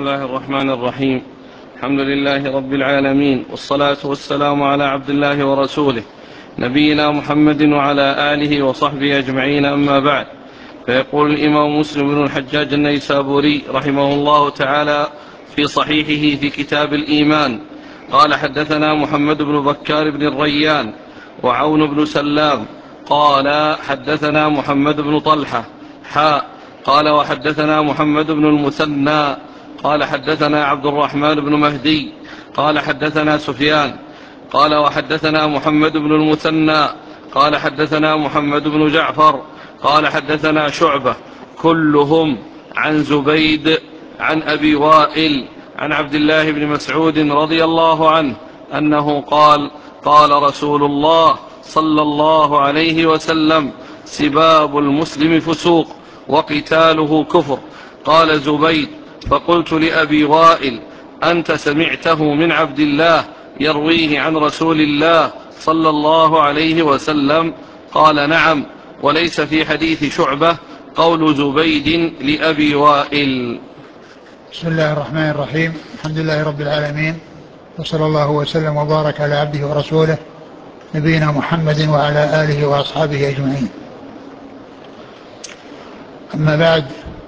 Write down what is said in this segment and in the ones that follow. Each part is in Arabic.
الله الرحمن الرحيم. الحمد لله رب العالمين، والصلاة والسلام على عبد الله ورسوله نبينا محمد وعلى آله وصحبه أجمعين، أما بعد. فيقول الإمام مسلم بن الحجاج النيسابوري رحمه الله تعالى في صحيحه في كتاب الإيمان: قال حدثنا محمد بن بكار بن الريان وعون بن سلام قال حدثنا محمد بن طلحة قال وحدثنا محمد بن المثنى قال حدثنا عبد الرحمن بن مهدي قال حدثنا سفيان قال وحدثنا محمد بن المثنى قال حدثنا محمد بن جعفر قال حدثنا شعبة كلهم عن زبيد عن أبي وائل عن عبد الله بن مسعود رضي الله عنه أنه قال: قال رسول الله صلى الله عليه وسلم: سباب المسلم فسوق وقتاله كفر. قال زبيد: فقلت لأبي وائل: أنت سمعته من عبد الله يرويه عن رسول الله صلى الله عليه وسلم؟ قال: نعم، وليس في حديث شعبة قول زبيد لأبي وائل. بسم الله الرحمن الرحيم. الحمد لله رب العالمين، وصلى الله وسلم وبارك على عبده ورسوله نبينا محمد وعلى آله وأصحابه أجمعين. أما بعد،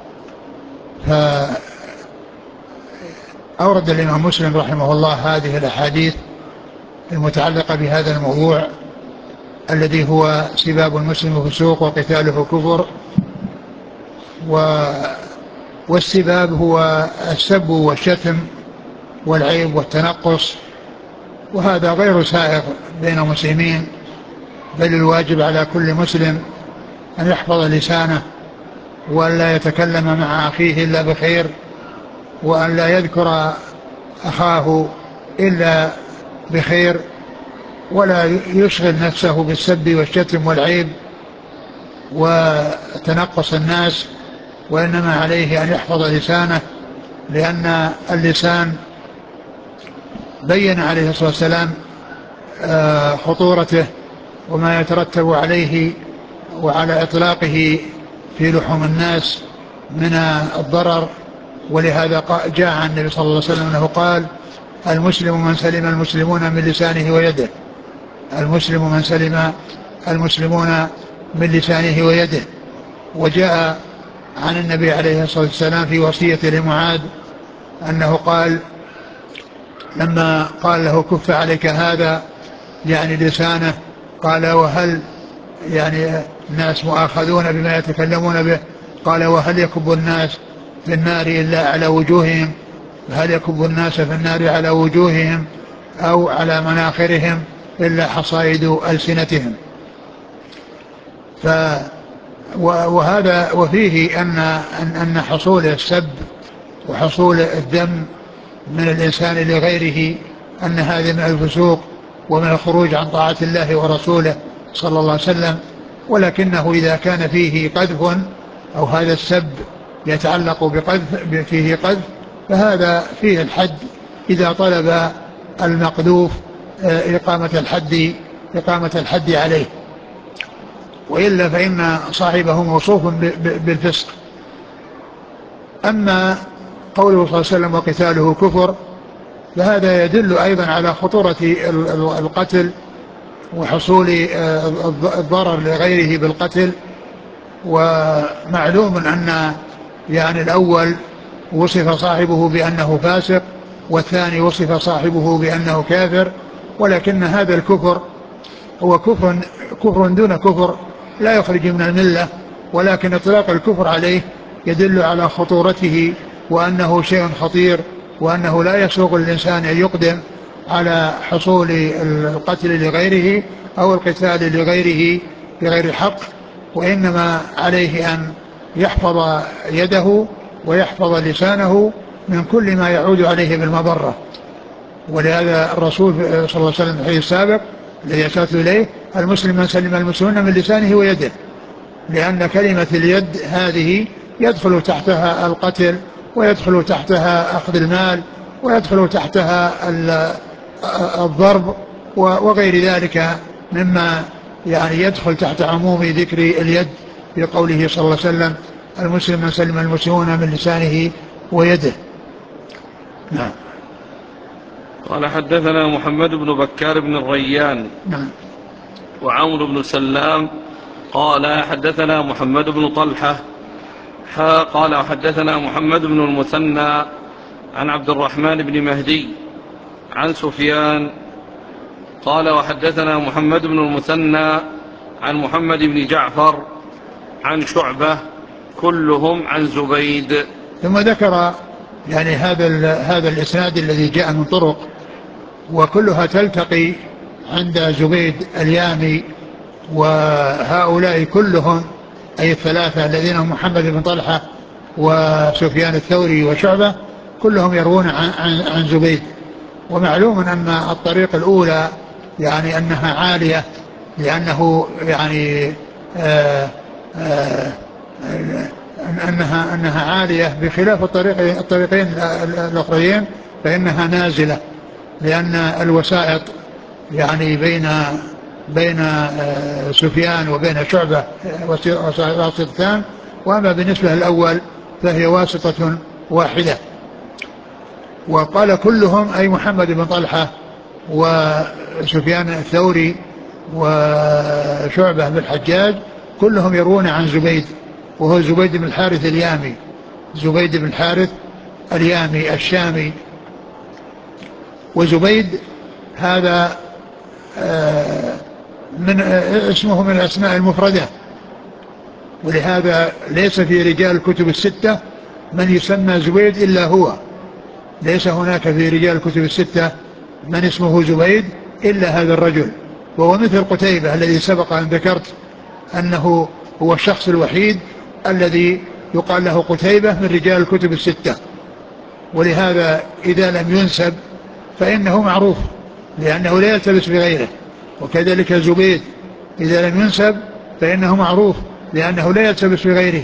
فأورد الإمام مسلم رحمه الله هذه الأحاديث المتعلقة بهذا الموضوع الذي هو سباب المسلم فسوق وقتاله كفر. والسباب هو السب والشتم والعيب والتنقص، وهذا غير سائغ بين المسلمين، بل الواجب على كل مسلم أن يحفظ لسانه وأن لا يتكلم مع أخيه إلا بخير، وأن لا يذكر أخاه إلا بخير، ولا يشغل نفسه بالسب والشتم والعيب وتنقص الناس، وإنما عليه أن يحفظ لسانه، لأن اللسان بين عليه الصلاة والسلام خطورته وما يترتب عليه وعلى إطلاقه في لحوم الناس من الضرر. ولهذا جاء عن النبي صلى الله عليه وسلم أنه قال: المسلم من سلم المسلمون من لسانه ويده. المسلم من سلم المسلمون من لسانه ويده. وجاء عن النبي عليه الصلاة والسلام في وصية لمعاذ أنه قال لما قال له: كف عليك هذا، يعني لسانه، قال: وهل يعني الناس مؤاخذون بما يتكلمون به؟ قال: وهل يكب الناس في النار إلا على وجوههم؟ هل يكب الناس في النار على وجوههم أو على مناخرهم إلا حصائد ألسنتهم؟ وهذا وفيه أن حصول السب وحصول الذم من الإنسان لغيره أن هذا من الفسوق ومن الخروج عن طاعة الله ورسوله صلى الله عليه وسلم. ولكنه إذا كان فيه قذف أو هذا السب يتعلق بقذف، فيه قذف، فهذا فيه الحد إذا طلب المقذوف إقامة الحد عليه، وإلا فإن صاحبه موصوف بالفسق. أما قوله صلى الله عليه وسلم: وقتاله كفر، فهذا يدل أيضا على خطورة القتل وحصول الضرر لغيره بالقتل. ومعلوم أن يعني الأول وصف صاحبه بأنه فاسق، والثاني وصف صاحبه بأنه كافر، ولكن هذا الكفر هو كفر دون كفر لا يخرج من الملة، ولكن إطلاق الكفر عليه يدل على خطورته وأنه شيء خطير، وأنه لا يسوغ الإنسان أن يقدم على حصول القتل لغيره أو القتال لغيره بغير حق، وإنما عليه أن يحفظ يده ويحفظ لسانه من كل ما يعود عليه بالمضرة. ولهذا الرسول صلى الله عليه وسلم في الحديث السابق الذي أشرت إليه: المسلم من سلم المسلمون من لسانه ويده، لأن كلمة اليد هذه يدخل تحتها القتل، ويدخل تحتها أخذ المال، ويدخل تحتها الضرب وغير ذلك مما يعني يدخل تحت عموم ذكر اليد في قوله صلى الله عليه وسلم: المسلم من سلم المسلمون من لسانه ويده. نعم. قال حدثنا محمد بن بكار بن الريان نعم. وعمرو بن سلام قال حدثنا محمد بن طلحة قال حدثنا محمد بن المثنى عن عبد الرحمن بن مهدي عن سفيان قال وحدثنا محمد بن المثنى عن محمد بن جعفر عن شعبة كلهم عن زبيد. ثم ذكر يعني هذا الإسناد الذي جاء من طرق وكلها تلتقي عند زبيد اليامي، وهؤلاء كلهم أي الثلاثة الذين هم محمد بن طلحة وسفيان الثوري وشعبة كلهم يروون عن زبيد. ومعلوم أن الطريق الأولى يعني أنها عالية، لأنه يعني أنها عالية بخلاف الطريقين الأخرين فإنها نازلة، لأن الوسائط يعني بين سفيان وبين شعبة واسطتان، وأما بالنسبة للأول فهي واسطة واحدة. وقال كلهم أي محمد بن طلحة وسفيان الثوري وشعبة بن الحجاج كلهم يروون عن زبيد، وهو زبيد بن الحارث اليامي، زبيد بن الحارث اليامي الشامي. وزبيد هذا من اسمه من الأسماء المفردة، ولهذا ليس في رجال الكتب الستة من يسمى زبيد إلا هو، ليس هناك في رجال الكتب الستة من اسمه زبيد إلا هذا الرجل، وهو مثل قتيبة الذي سبق أن ذكرت أنه هو الشخص الوحيد الذي يقال له قتيبة من رجال الكتب الستة، ولهذا إذا لم ينسب فإنه معروف لأنه لا يلتبس بغيره. وكذلك زبيد إذا لم ينسب فإنه معروف لأنه لا يلتبس بغيره،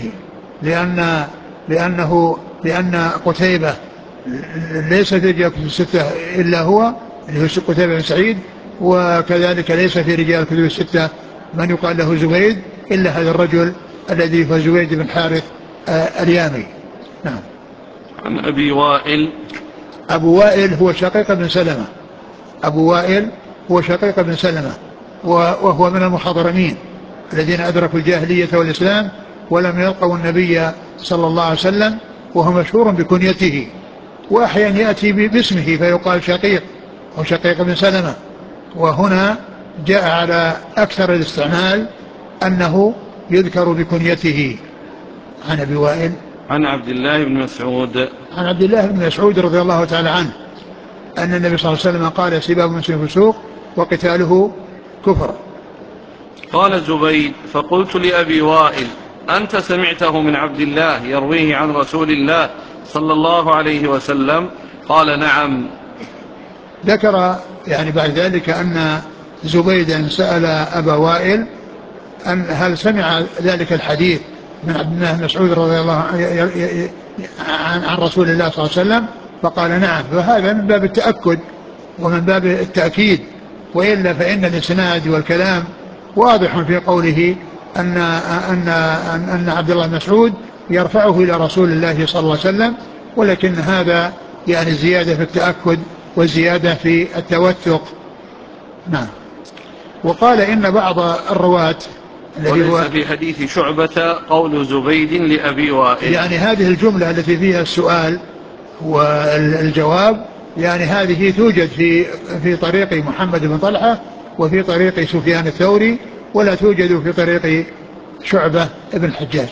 لأن قتيبة ليس في رجال الكتب الستة إلا هو اللي هو قتيبة بن سعيد، وكذلك ليس في رجال الكتب الستة من يقال له زبيد إلا هذا الرجل الذي هو زبيد بن حارث اليامي. نعم. عن أبي وائل. أبو وائل هو شقيق بن سلمة، أبو وائل هو شقيق بن سلمة، وهو من المحاضرمين الذين أدركوا الجاهلية والإسلام ولم يلقوا النبي صلى الله عليه وسلم، وهو مشهور بكنيته، وأحيانا يأتي باسمه فيقال شقيق أو شقيق بن سلمة. وهنا جاء على أكثر الاستعمال أنه يذكر بكنيته. عن أبي وائل عن عبد الله بن مسعود. عن عبد الله بن مسعود رضي الله تعالى عنه أن النبي صلى الله عليه وسلم قال سباب المسلم فسوق وقتاله كفر. قال زبيد فقلت لأبي وائل أنت سمعته من عبد الله يرويه عن رسول الله صلى الله عليه وسلم؟ قال نعم. ذكر يعني بعد ذلك أن زبيدا سأل أبا وائل أن هل سمع ذلك الحديث من عبد الله بن مسعود رضي الله عنه عن رسول الله صلى الله عليه وسلم، فقال نعم. فهذا من باب التأكد ومن باب التأكيد، وإلا فإن الإسناد والكلام واضح في قوله أن عبد الله بن مسعود يرفعه إلى رسول الله صلى الله عليه وسلم، ولكن هذا يعني زيادة في التأكد وزيادة في التوثق. نعم. وقال إن بعض الرواة وليس في حديث شعبة قول زبيد لأبي وائل، يعني هذه الجملة التي فيها السؤال والجواب يعني هذه توجد في طريق محمد بن طلحة وفي طريق سفيان الثوري، ولا توجد في طريق شعبة بن الحجاج.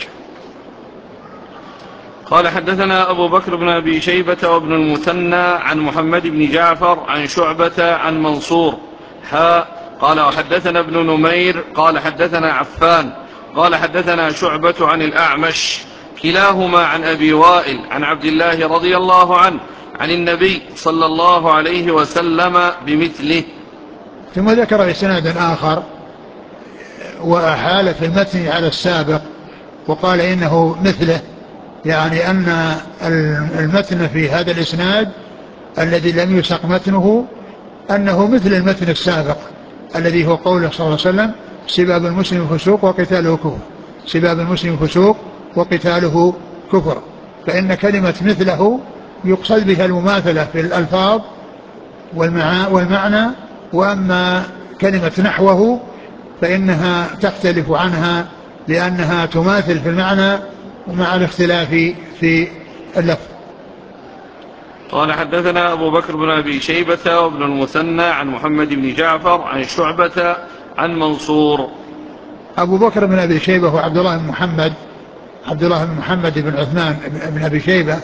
قال حدثنا أبو بكر بن أبي شيبة وابن المثنى عن محمد بن جعفر عن شعبة عن منصور قال وحدثنا ابن نمير قال حدثنا عفان قال حدثنا شعبة عن الأعمش كلاهما عن أبي وائل عن عبد الله رضي الله عنه عن النبي صلى الله عليه وسلم بمثله. ثم ذكر إسنادا آخر وأحال في المتن على السابق وقال إنه مثله، يعني أن المتن في هذا الإسناد الذي لم يسق متنه أنه مثل المتن السابق الذي هو قوله صلى الله عليه وسلم سباب المسلم فسوق وقتاله كفر، سباب المسلم فسوق وقتاله كفر. فإن كلمة مثله يقصد بها المماثلة في الألفاظ والمعنى، وأما كلمة نحوه فإنها تختلف عنها لأنها تماثل في المعنى ومع الاختلاف في اللفظ. قال حدثنا أبو بكر بن أبي شيبة وابن المثنى عن محمد بن جعفر عن شعبة عن منصور. أبو بكر بن أبي شيبة هو عبد الله بن محمد بن عثمان بن أبي شيبة،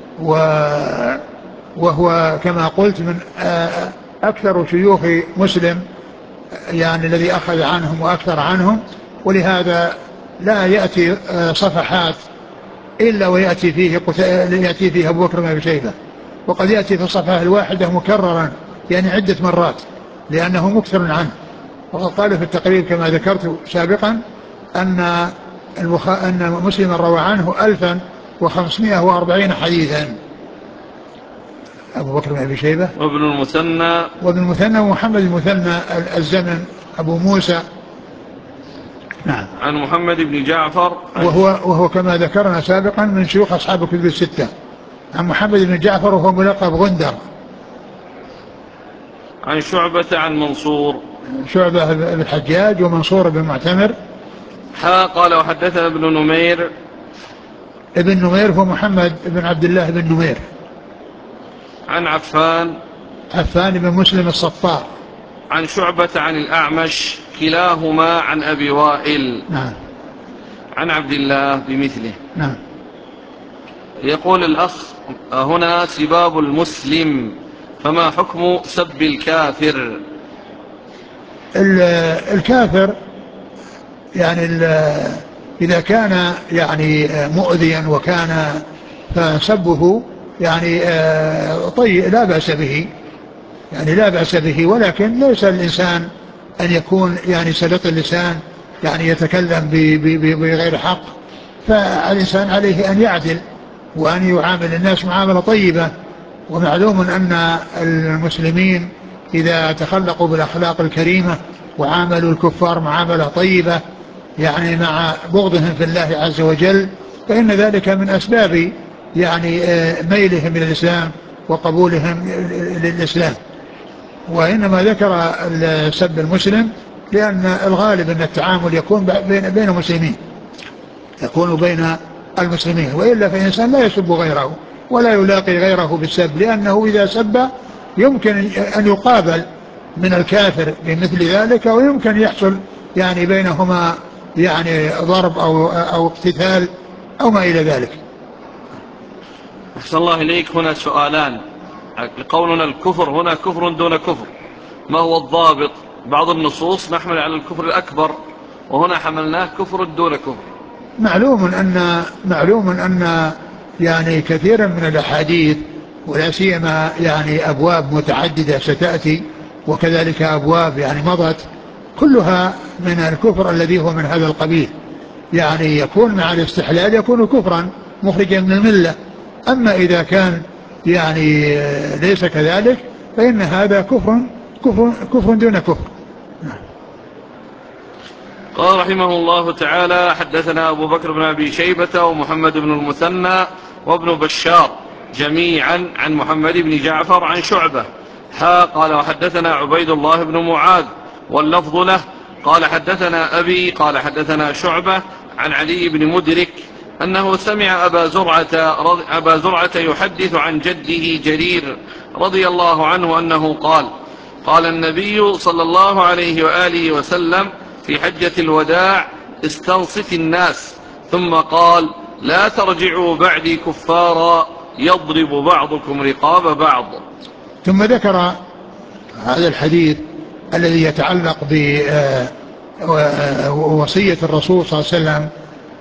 وهو كما قلت من أكثر شيوخ مسلم، يعني الذي أخذ عنهم وأكثر عنهم، ولهذا لا يأتي صفحات إلا ويأتي فيه أبو بكر بن أبي شيبة، وقد يأتي في الصفحة الواحدة مكررا يعني عدة مرات لأنه مكثر عنه. وقد قال في التقريب كما ذكرت سابقا أن مسلم روى عنه 1540 حديثا. أبو بكر بن أبي شيبة وابن المثنى ومحمد المثنى الزمن أبو موسى. نعم. عن محمد بن جعفر وهو كما ذكرنا سابقا من شيوخ أصحاب الكتب الستة. عن محمد بن جعفر وهو ملقب غندر. عن شعبة عن منصور. شعبة بن الحجاج ومنصور بن معتمر. قال وحدثنا ابن نمير. ابن نمير هو محمد بن عبد الله بن نمير. عن عفان بن مسلم الصفار. عن شعبة عن الأعمش كلاهما عن أبي وائل. نعم. عن عبد الله بمثله. نعم. يقول الأخ هنا سباب المسلم، فما حكم سب الكافر؟ الكافر يعني إذا كان يعني مؤذيا وكان فسبه يعني طيب لا بأس به، يعني لا بأس به، ولكن ليس الإنسان أن يكون يعني سلط اللسان يعني يتكلم بغير حق. فالإنسان عليه أن يعدل وأن يعامل الناس معاملة طيبة. ومعلوم أن المسلمين إذا تخلقوا بالأخلاق الكريمة وعاملوا الكفار معاملة طيبة يعني مع بغضهم في الله عز وجل، فإن ذلك من أسباب يعني ميلهم إلى الإسلام وقبولهم للإسلام. وإنما ذكر سب المسلم لأن الغالب أن التعامل يكون بين المسلمين، يكون بين المسلمين، وإلا فالإنسان لا يسب غيره ولا يلاقي غيره بالسب، لأنه إذا سب يمكن أن يقابل من الكافر بمثل ذلك، ويمكن يحصل يعني بينهما يعني ضرب أو اقتتال أو ما إلى ذلك. أحسن الله إليك. هنا سؤالان. قولنا الكفر هنا كفر دون كفر، ما هو الضابط؟ بعض النصوص نحمل على الكفر الأكبر، وهنا حملناه كفر دون كفر. معلوم أن يعني كثيرا من الأحاديث ولا سيما يعني أبواب متعددة ستأتي وكذلك أبواب يعني مضت كلها من الكفر الذي هو من هذا القبيل، يعني يكون مع الاستحلال يكون كفرا مخرجا من الملة. أما إذا كان يعني ليس كذلك فإن هذا كفر دون كفر. قال رحمه الله تعالى حدثنا أبو بكر بن أبي شيبة ومحمد بن المثنى وابن بشار جميعا عن محمد بن جعفر عن شعبة. قال وحدثنا عبيد الله بن معاذ واللفظ له قال حدثنا أبي قال حدثنا شعبة عن علي بن مدرك أنه سمع أبا زرعة يحدث عن جده جرير رضي الله عنه أنه قال النبي صلى الله عليه وآله وسلم في حجة الوداع استنصت الناس، ثم قال لا ترجعوا بعدي كفارا يضرب بعضكم رقاب بعض. ثم ذكر هذا الحديث الذي يتعلق بوصية الرسول صلى الله عليه وسلم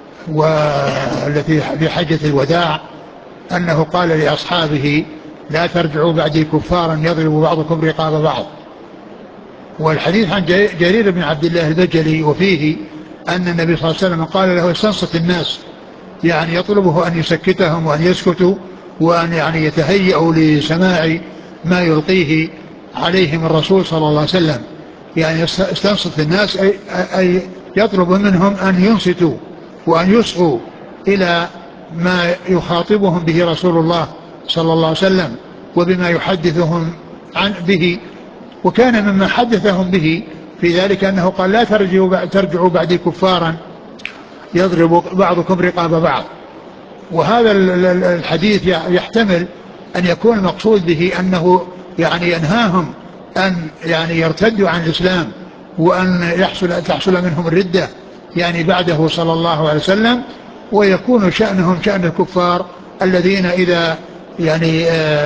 والتي في حجة الوداع أنه قال لأصحابه لا ترجعوا بعدي كفارا يضرب بعضكم رقاب بعض. والحديث عن جرير بن عبد الله البجلي وفيه أن النبي صلى الله عليه وسلم قال له استنصت الناس، يعني يطلبه أن يسكتهم وأن يسكتوا وأن يعني يتهيئوا لسماع ما يلقيه عليهم الرسول صلى الله عليه وسلم. يعني استنصت الناس أي يطلب منهم أن ينصتوا وأن يصغوا إلى ما يخاطبهم به رسول الله صلى الله عليه وسلم وبما يحدثهم عن به. وكان مما حدثهم به في ذلك أنه قال لا ترجعوا بعدي كفارا يضرب بعضكم رقاب بعض. وهذا الحديث يحتمل أن يكون المقصود به أنه يعني ينهاهم أن يعني يرتدوا عن الإسلام وأن تحصل منهم الردة يعني بعده صلى الله عليه وسلم، ويكون شأنهم شأن الكفار الذين إذا يعني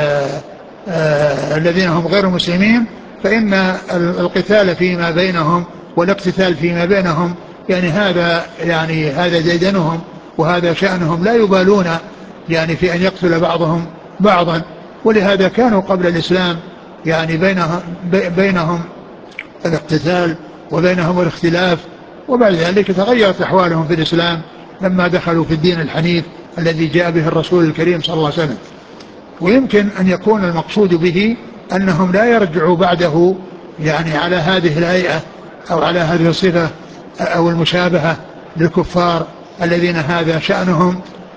الذين هم غير مسلمين، فإن القتال فيما بينهم والاقتتال فيما بينهم يعني هذا ديدنهم وهذا شأنهم، لا يبالون يعني في أن يقتل بعضهم بعضا. ولهذا كانوا قبل الإسلام يعني بينهم الاقتتال وبينهم الاختلاف، وبعد ذلك تغيرت أحوالهم في الإسلام لما دخلوا في الدين الحنيف الذي جاء به الرسول الكريم صلى الله عليه وسلم. ويمكن أن يكون المقصود به أنهم لا يرجعوا بعده يعني على هذه الهيئة أو على هذه الصفة أو المشابهة للكفار الذين هذا شأنهم.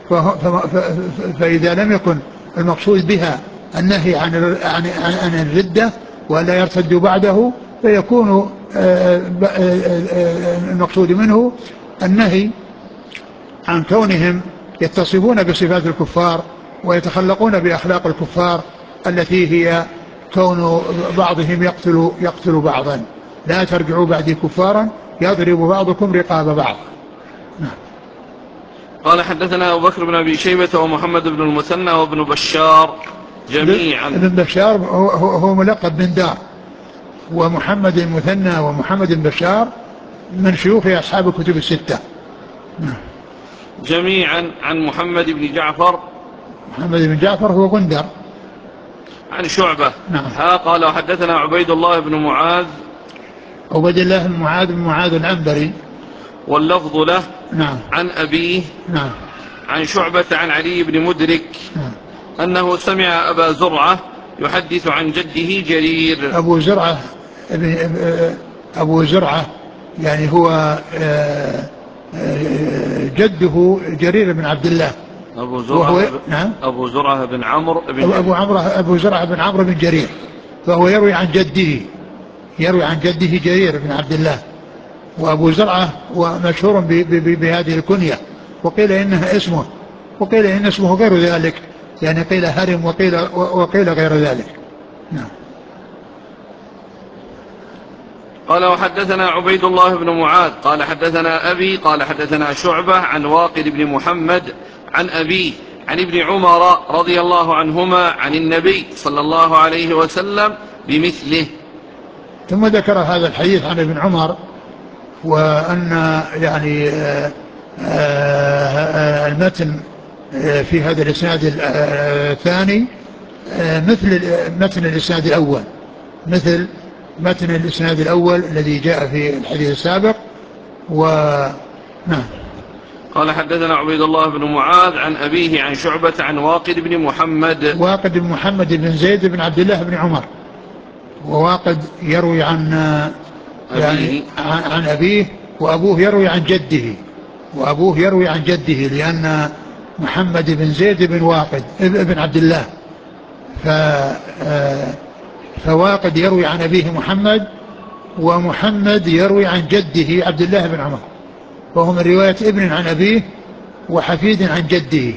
فإذا لم يكن المقصود بها النهي عن الردة ولا يرتدوا بعده، فيكون المقصود منه النهي عن كونهم يتصفون بصفات الكفار ويتخلقون بأخلاق الكفار التي هي كون بعضهم يقتل بعضا. لا ترجعوا بعدي كفارا يضرب بعضكم رقاب بعض. قال حدثنا أبو بكر بن أبي شيبة ومحمد بن المثنى وابن بشار جميعا. ابن بشار هو ملقب بن دار، ومحمد المثنى ومحمد بن بشار من شيوخ أصحاب الكتب الستة جميعا عن محمد بن جعفر. محمد بن جعفر هو غندر عن شعبة. نعم. قال وحدثنا عبيد الله بن معاذ. عبيد الله بن معاذ العنبري واللفظ له. نعم. عن أبيه. نعم. عن شعبة عن علي بن مدرك. نعم. أنه سمع أبا زرعة يحدث عن جده جرير. أبو زرعة يعني هو جده جرير بن عبد الله. نعم. أبو زرعة بن عمرو أبو زرعة بن عمرو بن جرير، فهو يروي عن جده جرير بن عبد الله. وأبو زرعة ومشهور بهذه الكنية، وقيل إنها اسمه وقيل إن اسمه غير ذلك، يعني قيل هرم وقيل غير ذلك. نعم. قال وحدثنا عبيد الله بن معاذ قال حدثنا أبي قال حدثنا شعبة عن واقد بن محمد عن أبيه عن ابن عمر رضي الله عنهما عن النبي صلى الله عليه وسلم بمثله. ثم ذكر هذا الحديث عن ابن عمر، وأن يعني المتن في هذا الإسناد الثاني مثل متن الإسناد الأول، مثل متن الإسناد الأول الذي جاء في الحديث السابق. نعم. قال حدثنا عبيد الله بن معاذ عن أبيه عن شعبة عن واقد بن محمد بن زيد بن عبد الله بن عمر. وواقد يروي عن أبيه، وأبوه يروي عن جده، لأن محمد بن زيد بن واقد ابن عبد الله، فواقد يروي عن أبيه محمد، ومحمد يروي عن جده عبد الله بن عمر، وهو من رواية ابن عن أبيه وحفيد عن جده.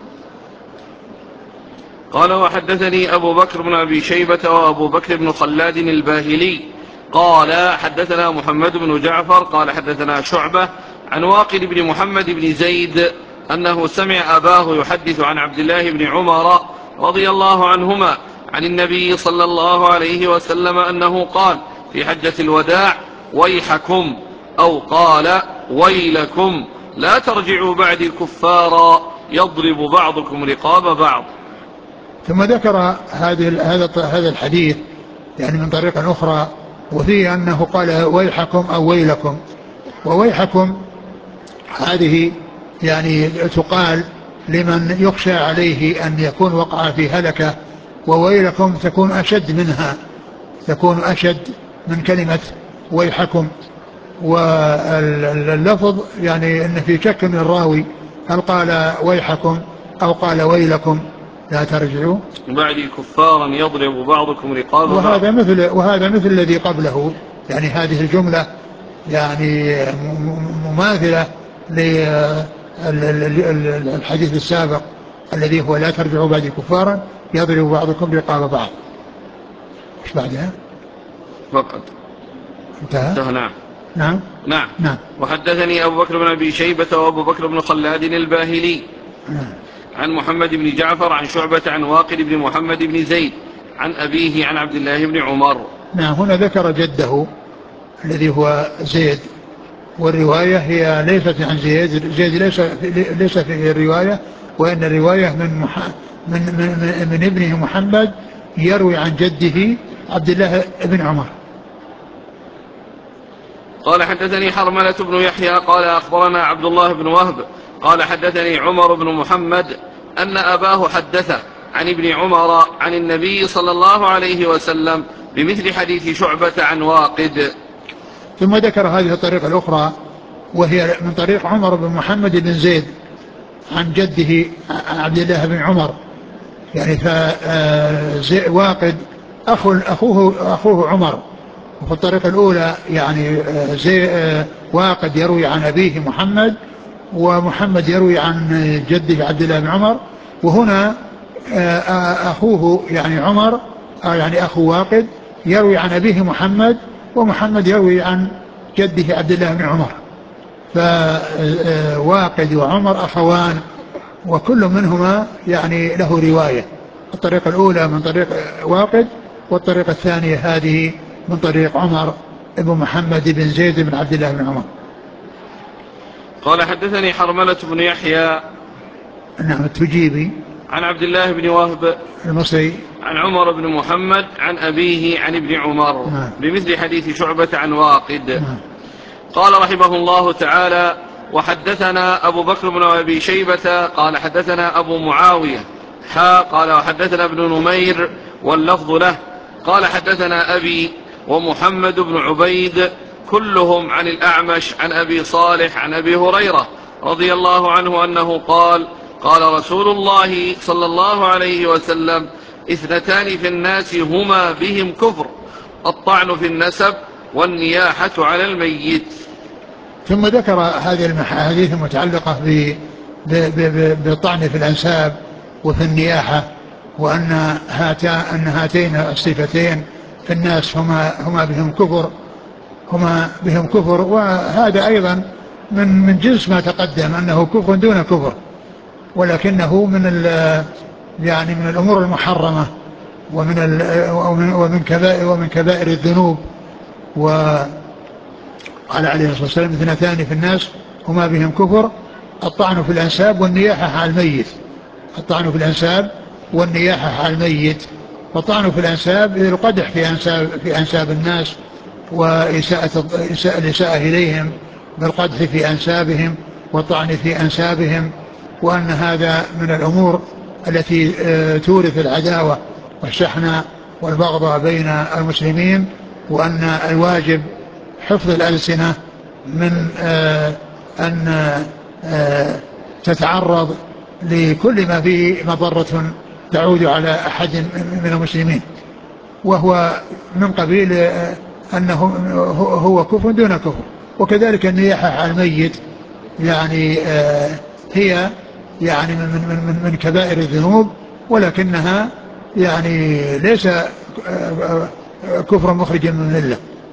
قال وحدثني أبو بكر بن أبي شيبة وأبو بكر بن خلاد الباهلي قال حدثنا محمد بن جعفر قال حدثنا شعبة عن واقد بن محمد بن زيد أنه سمع أباه يحدث عن عبد الله بن عمر رضي الله عنهما عن النبي صلى الله عليه وسلم أنه قال في حجة الوداع ويحكم، أو قال ويلكم، لا ترجعوا بعد الكفار يضرب بعضكم رقاب بعض. ثم ذكر هذا الحديث يعني من طريق أخرى، وفيه أنه قال ويحكم أو ويلكم. وويحكم هذه يعني تقال لمن يخشى عليه أن يكون وقع في هلكة، وويلكم تكون أشد من كلمة ويحكم. واللفظ يعني أن في شك من الراوي هل قال ويحكم أو قال ويلكم، لا ترجعوا بعدي كفارا يضرب بعضكم رقاب بعض. وهذا مثل الذي قبله، يعني هذه الجملة يعني مماثلة للحديث السابق الذي هو لا ترجعوا بعدي كفارا يضرب بعضكم رقاب بعض. ايش بعدها؟ فقط انتهى. نعم. نعم. نعم. نعم. وحدثني أبو بكر بن أبي شيبة وأبو بكر بن خلاد الباهلي عن محمد بن جعفر عن شعبة عن واقد بن محمد بن زيد عن أبيه عن عبد الله بن عمر. نعم. هنا ذكر جده الذي هو زيد، والرواية هي ليست عن زيد ليس في الرواية، وإن الرواية من ابنه محمد يروي عن جده عبد الله بن عمر. قال حدثني حرملة بن يحيى قال أخبرنا عبد الله بن وهب قال حدثني عمر بن محمد أن أباه حدثه عن ابن عمر عن النبي صلى الله عليه وسلم بمثل حديث شعبة عن واقد. ثم ذكر هذه الطريقة الأخرى وهي من طريق عمر بن محمد بن زيد عن جده عبد الله بن عمر، يعني واقد أخوه عمر. وفي الطريقة الأولى يعني واقد يروي عن أبيه محمد، ومحمد يروي عن جده عبد الله بن عمر. وهنا أخوه يعني عمر يعني أخو واقد يروي عن أبيه محمد، ومحمد يروي عن جده عبد الله بن عمر. فواقد وعمر أخوان، وكل منهما يعني له رواية. الطريقة الأولى من طريق واقد، والطريقة الثانية هذه من طريق عمر بن محمد بن زيد بن عبد الله بن عمر. قال حدثني حرملة بن يحيى نعم التجيبي عن عبد الله بن وهب المصري عن عمر بن محمد عن أبيه عن ابن عمر بمثل حديث شعبة عن واقد. قال رحمه الله تعالى: وحدثنا أبو بكر بن أبي شيبة قال حدثنا أبو معاوية قال وحدثنا ابن نمير واللفظ له قال حدثنا أبي ومحمد بن عبيد كلهم عن الأعمش عن أبي صالح عن أبي هريرة رضي الله عنه أنه قال: قال رسول الله صلى الله عليه وسلم: اثنتان في الناس هما بهم كفر، الطعن في النسب والنياحة على الميت. ثم ذكر هذه الأحاديث المتعلقة بالطعن في الأنساب وفي النياحة، وأن هاتين الصفتين في الناس هما بهم كفر. وهذا أيضا من جنس ما تقدم أنه كفر دون كفر، ولكنه يعني من الأمور المحرمة ومن كبائر الذنوب. وقال عليه الصلاة والسلام: اثنتان في الناس هما بهم كفر، الطعن في الأنساب والنياحة على الميت. الطعن في الأنساب والنياحة على الميت. فالطعن في الأنساب القدح في أنساب الناس، والإساءة إليهم بالقدح في أنسابهم والطعن في أنسابهم، وأن هذا من الأمور التي تورث العداوة والشحنة والبغضاء بين المسلمين، وأن الواجب حفظ الألسنة من أن تتعرض لكل ما فيه مضرة تعود على أحد من المسلمين، وهو من قبيل أنه هو كفر دون كفر. وكذلك النياحة على الميت يعني هي يعني من كبائر الذنوب، ولكنها يعني ليس كفر مخرج من الملة.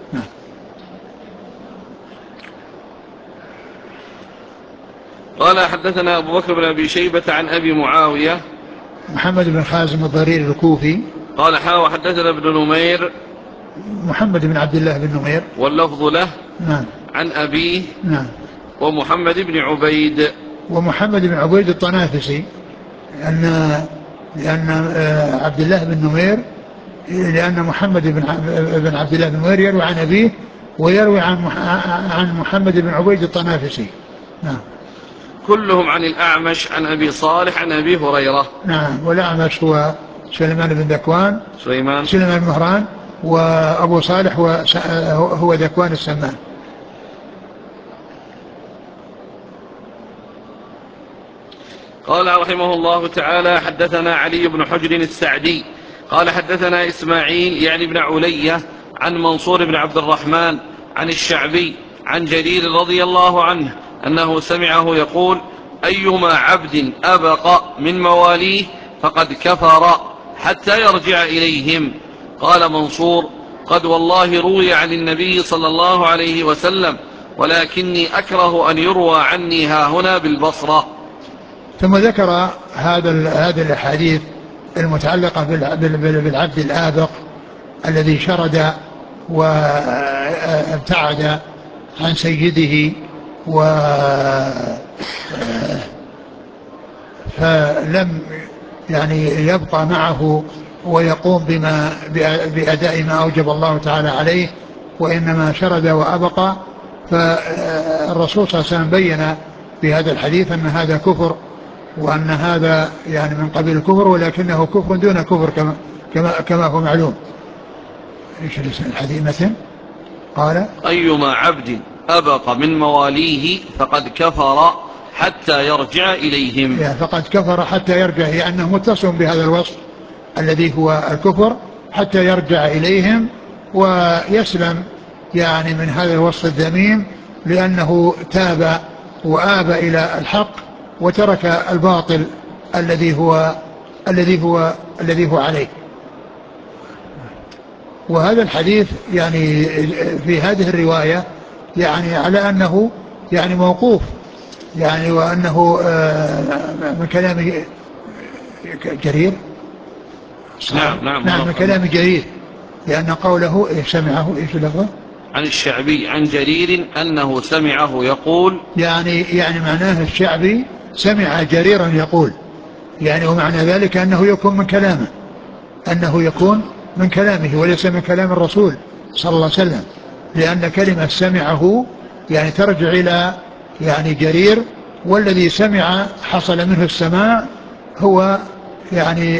قال حدثنا أبو بكر بن أبي شيبة عن أبي معاوية محمد بن خازم الضرير الكوفي قال وحدثنا ابن نمير محمد بن عبد الله بن نمير واللفظ له نعم عن أبيه نعم ومحمد بن عبيد ومحمد بن عبيد الطنافسي، لأن عبد الله بن نمير، لأن محمد بن عبد الله بن نمير يروي عن أبيه ويروي عن محمد بن عبيد الطنافسي. نعم. كلهم عن الأعمش عن أبي صالح عن أبي هريرة. نعم. والأعمش هو سليمان بن مهران، وأبو صالح هو ذكوان السمان. قال رحمه الله تعالى: حدثنا علي بن حجر السعدي قال حدثنا إسماعيل يعني بن علية عن منصور بن عبد الرحمن عن الشعبي عن جرير رضي الله عنه أنه سمعه يقول: أيما عبد أبق من مواليه فقد كفر حتى يرجع إليهم. قال منصور: قد والله روي عن النبي صلى الله عليه وسلم، ولكني أكره أن يروى عني هاهنا بالبصرة. ثم ذكر هذه الأحاديث المتعلقة بالعبد الآبق الذي شرد وابتعد عن سيده فلم يعني يبقى معه ويقوم بأداء ما أوجب الله تعالى عليه، وإنما شرد وأبقى. فالرسول صلى الله عليه وسلم بين في هذا الحديث أن هذا كفر، وأن هذا يعني من قبيل الكفر، ولكنه كفر دون كفر كما هو معلوم. ايش الحديث مثل؟ قال: أيما عبد أبق من مواليه فقد كفر حتى يرجع إليهم. يعني فقد كفر حتى يرجع، لأنه متصل بهذا الوصف الذي هو الكفر حتى يرجع إليهم ويسلم يعني من هذا الوصف الذميم، لأنه تاب وآب إلى الحق وترك الباطل الذي هو عليه. وهذا الحديث يعني في هذه الرواية يعني على أنه يعني موقوف، يعني وأنه من كلام جرير. نعم من كلام جرير، لأن قوله سمعه ايش لفظه؟ عن الشعبي عن جرير أنه سمعه يقول، يعني معناه الشعبي سمع جريرا يقول، يعني ومعنى ذلك أنه يكون من كلامه وليس من كلام الرسول صلى الله عليه وسلم، لأن كلمة سمعه يعني ترجع إلى يعني جرير، والذي سمع حصل منه السماع هو يعني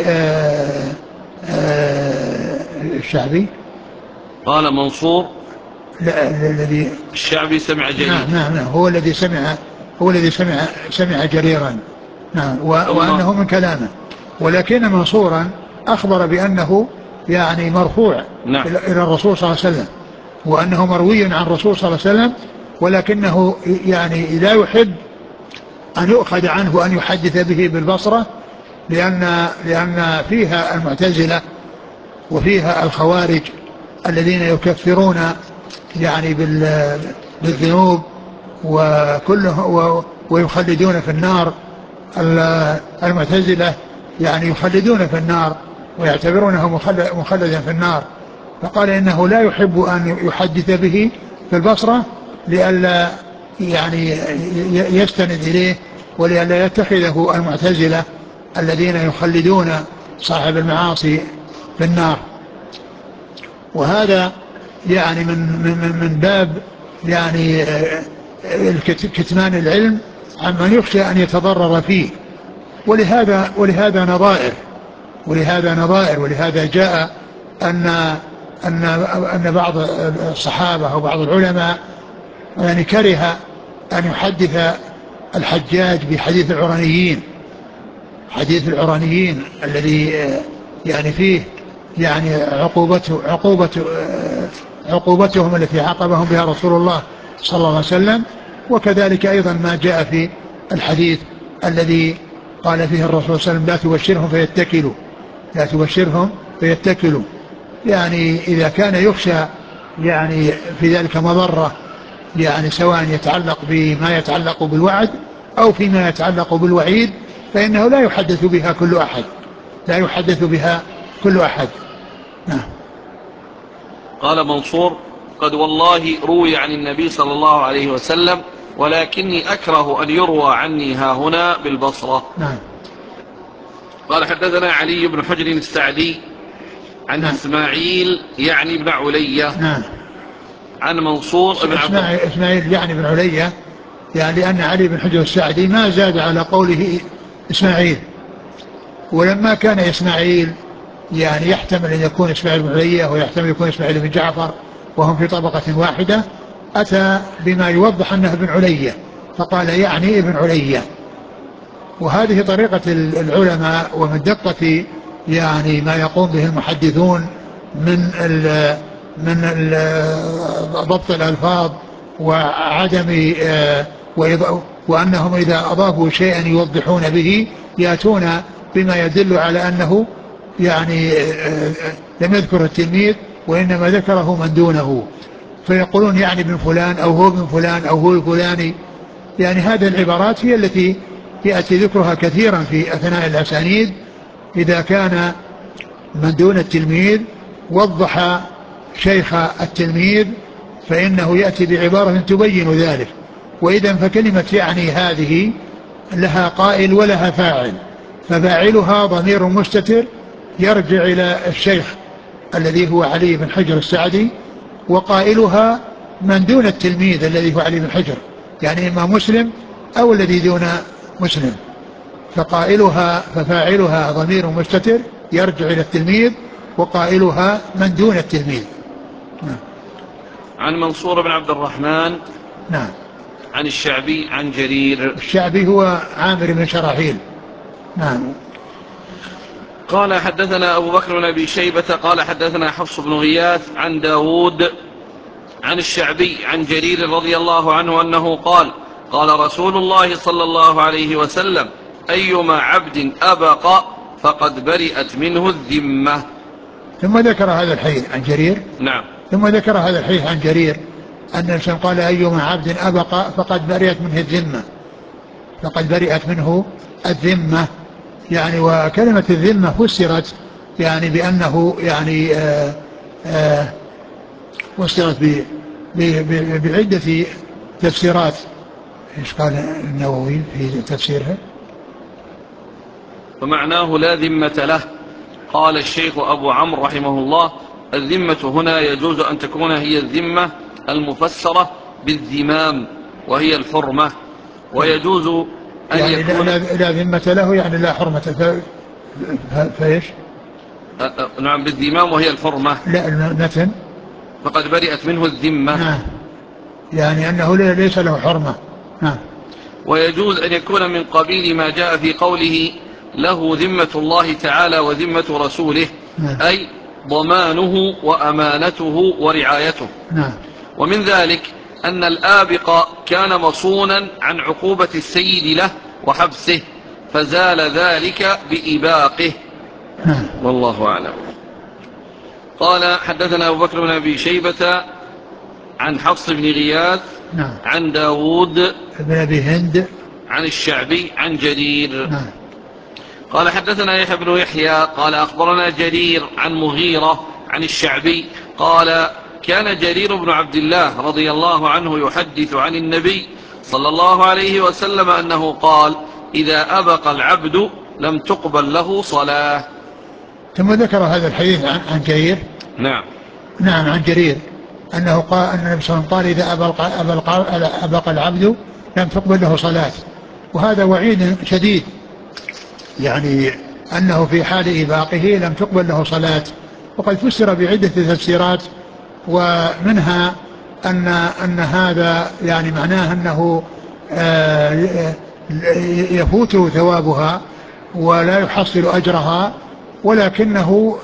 الشعبي. قال منصور: لا الذي الشعبي سمع جرير. نعم هو الذي سمع جريرا. نعم وأنه من كلامه، ولكن منصورا أخبر بأنه يعني مرفوع إلى الرسول صلى الله عليه وسلم، وأنه مروي عن الرسول صلى الله عليه وسلم، ولكنه يعني لا يحب أن يؤخذ عنه أن يحدث به بالبصرة، لأن فيها المعتزلة وفيها الخوارج الذين يكفرون يعني بالذنوب ويخلدون في النار. المعتزلة يعني يخلدون في النار ويعتبرونه مخلدا في النار، فقال إنه لا يحب أن يحدث به في البصرة لئلا يعني يستند إليه، ولئلا يتخذه المعتزلة الذين يخلدون صاحب المعاصي في النار. وهذا يعني من باب يعني كتمان العلم عمن يخشى أن يتضرر فيه. ولهذا نظائر ولهذا جاء أن بعض الصحابة أو بعض العلماء يعني كره أن يحدث الحجاج بحديث العرانيين الذي يعني فيه يعني عقوبتهم التي عاقبهم بها رسول الله صلى الله عليه وسلم. وكذلك أيضا ما جاء في الحديث الذي قال فيه الرسول صلى الله عليه وسلم: لا تبشرهم فيتكلوا. يعني إذا كان يخشى يعني في ذلك مضرة، يعني سواء يتعلق بما يتعلق بالوعد أو فيما يتعلق بالوعيد، فإنه لا يحدث بها كل أحد. نعم. قال منصور: قد والله روي عن النبي صلى الله عليه وسلم، ولكني أكره أن يروى عني هاهنا بالبصرة. نعم. قال حدثنا علي بن حجر السعدي عن إسماعيل يعني بن علية. نعم. عن منصور بن إسماعيل يعني بن علية، يعني لأن علي بن حجر السعدي ما زاد على قوله إسماعيل، ولما كان إسماعيل يعني يحتمل أن يكون إسماعيل بن علية ويحتمل يكون إسماعيل بن جعفر وهم في طبقة واحدة، أتى بما يوضح أنه ابن علية، فقال يعني ابن علية. وهذه طريقة العلماء، ومن دقة يعني ما يقوم به المحدثون من ضبط الألفاظ وعدم وأنهم إذا أضافوا شيئا يوضحون به يأتون بما يدل على أنه يعني لم يذكر التلميذ وإنما ذكره من دونه، فيقولون يعني ابن فلان أو هو ابن فلان أو هو الفلاني. يعني هذه العبارات هي التي يأتي ذكرها كثيرا في أثناء الأسانيد، إذا كان من دون التلميذ وضح شيخ التلميذ فإنه يأتي بعبارة تبين ذلك. وإذا فكلمة يعني هذه لها قائل ولها فاعل، ففاعلها ضمير مستتر يرجع إلى الشيخ الذي هو علي بن حجر السعدي، وقائلها من دون التلميذ الذي هو علي بن حجر، يعني إما مسلم أو الذي دون مسلم. ففاعلها ضمير مستتر يرجع إلى التلميذ، وقائلها من دون التلميذ. نعم. عن منصور بن عبد الرحمن. نعم. عن الشعبي عن جرير. الشعبي هو عامر بن شراحيل. نعم. قال حدثنا أبو بكر بن أبي شيبة قال حدثنا حفص بن غياث عن داود عن الشعبي عن جرير رضي الله عنه أنه قال قال رسول الله صلى الله عليه وسلم أيما عبد أبق فقد برئت منه الذمة. ثم ذكر هذا الحديث عن جرير. نعم. ثم ذكر هذا الحديث عن جرير أن الإنسان قال أيما عبد أبق فقد برئت منه الذمة، فقد برئت منه الذمة. يعني وكلمة الذمة فسرت يعني بأنه يعني فسرت بعدة تفسيرات. ايش قال النووي في تفسيرها؟ فمعناه لا ذمة له. قال الشيخ أبو عمرو رحمه الله الذمة هنا يجوز أن تكون هي الذمة المفسرة بالذمام وهي الحرمة، ويجوز أن يعني يكون لا ذمة له يعني لا حرمة فايش؟ نعم بالذمام وهي الحرمة. لا المتن فقد برئت منه الذمة. نعم، يعني أنه ليس له حرمة. نعم. ويجوز أن يكون من قبيل ما جاء في قوله له ذمة الله تعالى وذمة رسوله. نعم. أي ضمانه وأمانته ورعايته. نعم. ومن ذلك أن الآبق كان مصونا عن عقوبة السيد له وحبسه فزال ذلك بإباقه. نعم. والله أعلم. قال حدثنا أبو بكر بن أبي شيبة عن حفص بن غياث. نعم. عن داود بن أبي هند عن الشعبي عن جرير. نعم. قال حدثنا يحيى بن يحيى قال أخبرنا جرير عن مغيرة عن الشعبي قال كان جرير بن عبد الله رضي الله عنه يحدث عن النبي صلى الله عليه وسلم أنه قال إذا أبق العبد لم تقبل له صلاة. ثم ذكر هذا الحديث عن جرير. نعم. نعم عن جرير أنه قال أن النبي صلى الله عليه وسلم قال إذا أبق العبد لم تقبل له صلاة، وهذا وعيد شديد، يعني أنه في حال إباقه لم تقبل له صلاة. وقد فسر بعدة تفسيرات، ومنها أن هذا يعني معناه أنه يفوت ثوابها ولا يحصل أجرها، ولكنه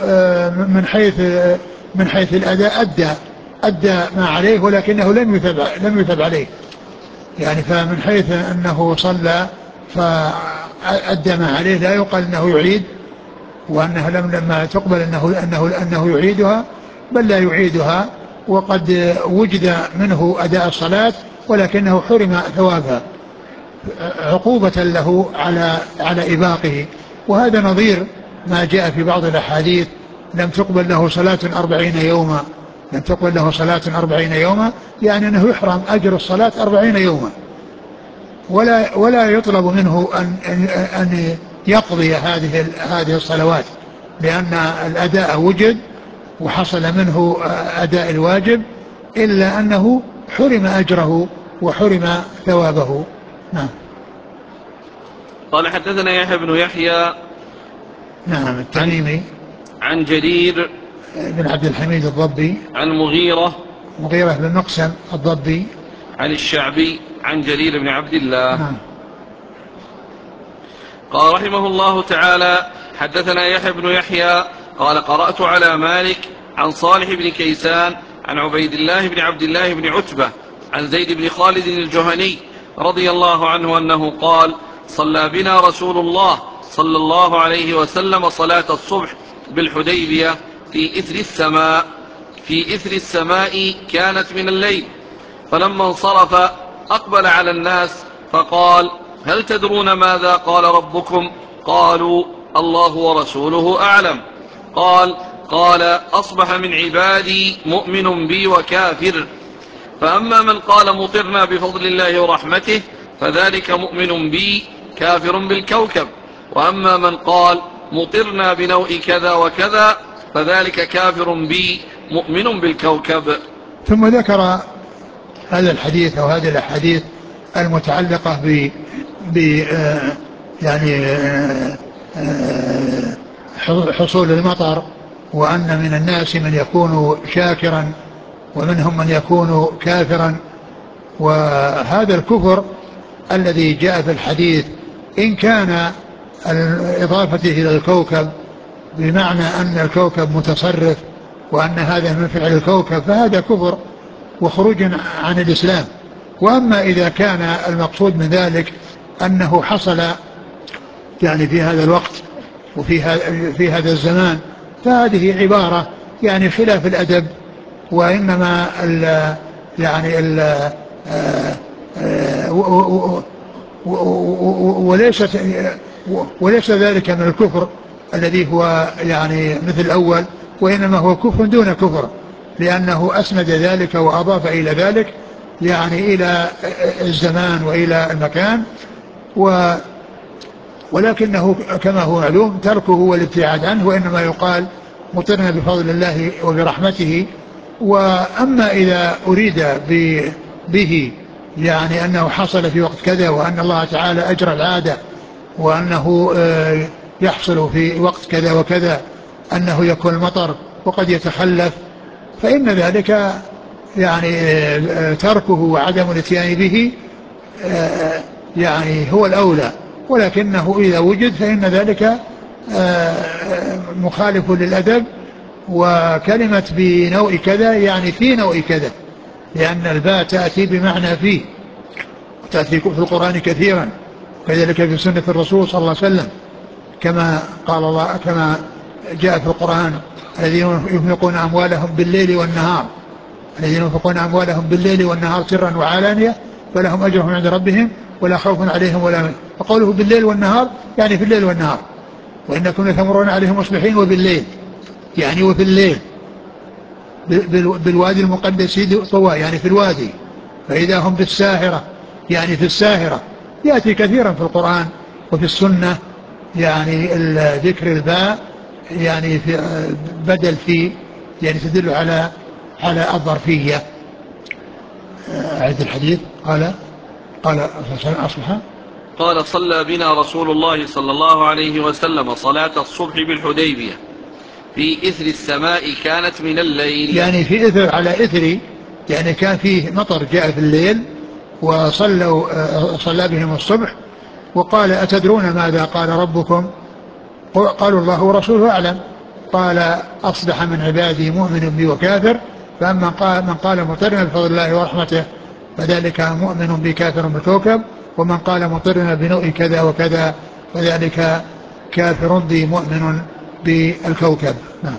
من حيث الأداء أدى ما عليه، ولكنه لم يثب عليه. يعني فمن حيث أنه صلى فأدى ما عليه لا يقال أنه يعيد، وأنها لما تقبل أنه يعيدها، بل لا يعيدها، وقد وجد منه أداء الصلاة ولكنه حرم ثوابها عقوبة له على إباقه. وهذا نظير ما جاء في بعض الأحاديث لم تقبل له صلاة 40 يوما، لم تقبل له صلاة 40 يوما، يعني أنه يحرم أجر الصلاة 40 يوما، ولا يطلب منه أن يقضي هذه الصلوات، لأن الأداء وجد وحصل منه أداء الواجب، إلا أنه حرم أجره وحرم ثوابه. نعم. قال حدثنا يحيى بن يحيى نعم التميمي عن جرير بن عبد الحميد الضبي عن مغيرة بن مقسم الضبي عن الشعبي عن جرير بن عبد الله. نعم. قال رحمه الله تعالى: حدثنا يحيى بن يحيى قال قرأت على مالك عن صالح بن كيسان عن عبيد الله بن عبد الله بن عتبة عن زيد بن خالد الجهني رضي الله عنه أنه قال: صلى بنا رسول الله صلى الله عليه وسلم صلاة الصبح بالحديبية في إثر السماء كانت من الليل، فلما انصرف أقبل على الناس فقال: هل تدرون ماذا قال ربكم؟ قالوا: الله ورسوله أعلم. قال: أصبح من عبادي مؤمن بي وكافر، فأما من قال مطرنا بفضل الله ورحمته فذلك مؤمن بي كافر بالكوكب، وأما من قال مطرنا بنوء كذا وكذا فذلك كافر بي مؤمن بالكوكب. ثم ذكر هذا الحديث أو هذه الأحاديث المتعلقة ب يعني حصول المطر، وأن من الناس من يكون شاكرا ومنهم من يكون كافرا. وهذا الكفر الذي جاء في الحديث إن كان الإضافة إلى الكوكب بمعنى أن الكوكب متصرف وأن هذا من فعل الكوكب فهذا كفر وخروج عن الإسلام. وأما إذا كان المقصود من ذلك أنه حصل يعني في هذا الوقت وفي هذا الزمان فهذه عبارة يعني خلاف الأدب، وإنما يعني وليس ذلك من الكفر الذي هو يعني مثل الأول، وإنما هو كفر دون كفر، لأنه أسند ذلك وأضاف إلى ذلك يعني إلى الزمان وإلى المكان، ولكنه كما هو معلوم تركه والابتعاد عنه، وإنما يقال مطرنا بفضل الله وبرحمته. وأما إذا أريد به يعني أنه حصل في وقت كذا وأن الله تعالى أجرى العادة وأنه يحصل في وقت كذا وكذا أنه يكون المطر وقد يتخلف، فإن ذلك يعني تركه وعدم الاتيان به يعني هو الأولى، ولكنه إذا وجد فإن ذلك مخالف للأدب. وكلمة بنوع كذا يعني في نوع كذا، لأن الباء تأتي بمعنى فيه، وتأتي في القرآن كثيرا، كذلك في سنة الرسول صلى الله عليه وسلم، كما قال الله كما جاء في القرآن: الذين ينفقون أموالهم بالليل والنهار، الذين ينفقون أموالهم بالليل والنهار سرا وعلانية فلهم أجرهم عند ربهم ولا خوف عليهم ولا هم. فقوله بالليل والنهار يعني في الليل والنهار، وإنكم لتمرون عليهم مصبحين وبالليل يعني وفي الليل، بالوادي المقدس طوى يعني في الوادي، فإذا هم بالساهرة يعني في الساهرة. يأتي كثيرا في القرآن وفي السنة يعني ذكر الباء يعني في بدل في يعني تدل على الظرفية. أعد الحديث. قال أصبح قال: صلى بنا رسول الله صلى الله عليه وسلم صلاة الصبح بالحديبية في إثر السماء كانت من الليل، يعني في إثر على إثر، يعني كان فيه مطر جاء في الليل صلى بهم الصبح، وقال: أتدرون ماذا قال ربكم؟ قالوا: الله ورسوله أعلم. قال: أصبح من عبادي مؤمن بي وكافر، فأما من قال مطرنا بفضل الله ورحمته فذلك مؤمن بي كافر بالكوكب، ومن قال مطرنا بنوء كذا وكذا فذلك كافر بي مؤمن بالكوكب. نعم.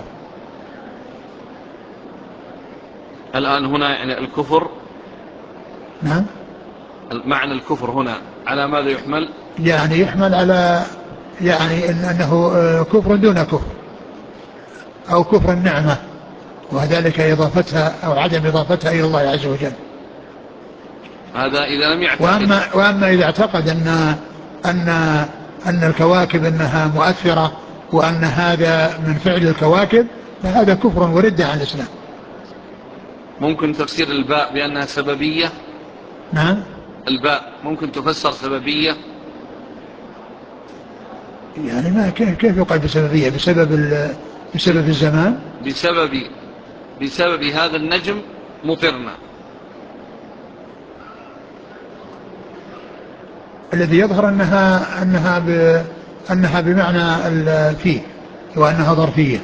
الآن هنا يعني الكفر، نعم، معنى الكفر هنا على ماذا يحمل؟ يعني يحمل على يعني أنه كفر دون كفر، أو كفر النعمة، وذلك إضافتها أو عدم إضافتها إلى الله عز وجل. هذا إذا لم يعتقد. وأما إذا اعتقد أن أن الكواكب أنها مؤثرة وأن هذا من فعل الكواكب فهذا كفر وردة عن الإسلام. ممكن تفسير الباء بأنها سببية؟ نعم، الباء ممكن تفسر سببية، يعني ما كيف يقال بسببية؟ بسبب الزمان، بسبب هذا النجم مطرنا. الذي يظهر أنها أنها بمعنى فيه وأنها ظرفية.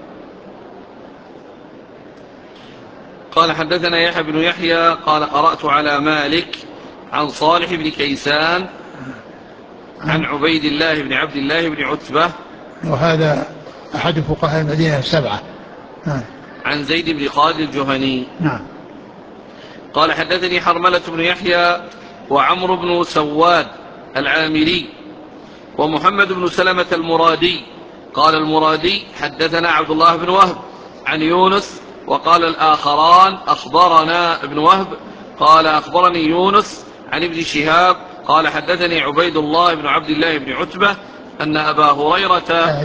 قال حدثنا يحيى بن يحيى قال قرأت على مالك عن صالح بن كيسان عن عبيد الله بن عبد الله بن عتبة، وهذا أحد فقهاء المدينة السبعة. عن زيد بن خالد الجهني. نعم. قال حدثني حرملة بن يحيى وعمرو بن سواد العامري ومحمد بن سلمة المرادي. قال المرادي حدثنا عبد الله بن وهب عن يونس، وقال الآخران أخبرنا ابن وهب قال أخبرني يونس عن ابن شهاب قال حدثني عبيد الله بن عبد الله بن عتبة أن أبا هريرة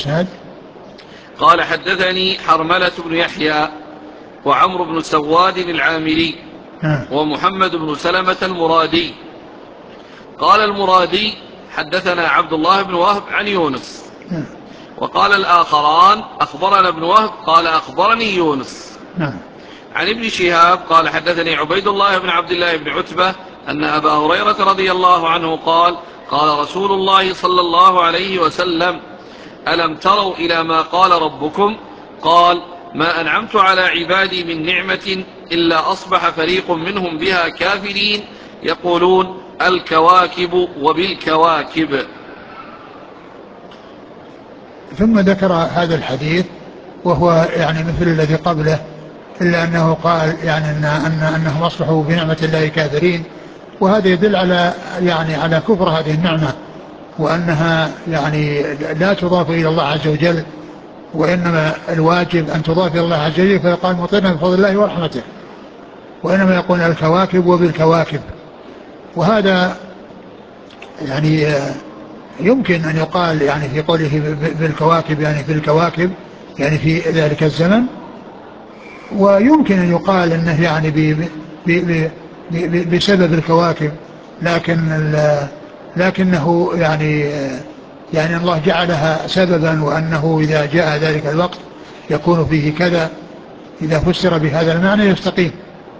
قال حدثني حرملة بن يحيى وعمرو بن سواد العامري ومحمد بن سلمة المرادي. قال المرادي حدثنا عبد الله بن وهب عن يونس، وقال الآخران أخبرنا ابن وهب قال أخبرني يونس عن ابن شهاب قال حدثني عبيد الله بن عبد الله بن عتبة أن أبا هريرة رضي الله عنه قال قال رسول الله صلى الله عليه وسلم ألم تروا إلى ما قال ربكم؟ قال ما أنعمت على عبادي من نعمة إلا أصبح فريق منهم بها كافرين يقولون الكواكب وبالكواكب. ثم ذكر هذا الحديث وهو يعني مثل الذي قبله، إلا أنه قال يعني أنهم أصبحوا بنعمة الله كافرين، وهذا يدل على يعني على كفر هذه النعمة، وأنها يعني لا تضاف إلى الله عز وجل، وإنما الواجب أن تضاف إلى الله عز وجل، فيقال مطرنا بفضل الله ورحمته، وإنما يقول الكواكب وبالكواكب. وهذا يعني يمكن أن يقال يعني في قوله بالكواكب يعني في الكواكب يعني في ذلك الزمن، ويمكن أن يقال أنه يعني بسبب الكواكب، لكنه يعني الله جعلها سببا، وأنه إذا جاء ذلك الوقت يكون فيه كذا، إذا فسر بهذا المعنى يستقيم.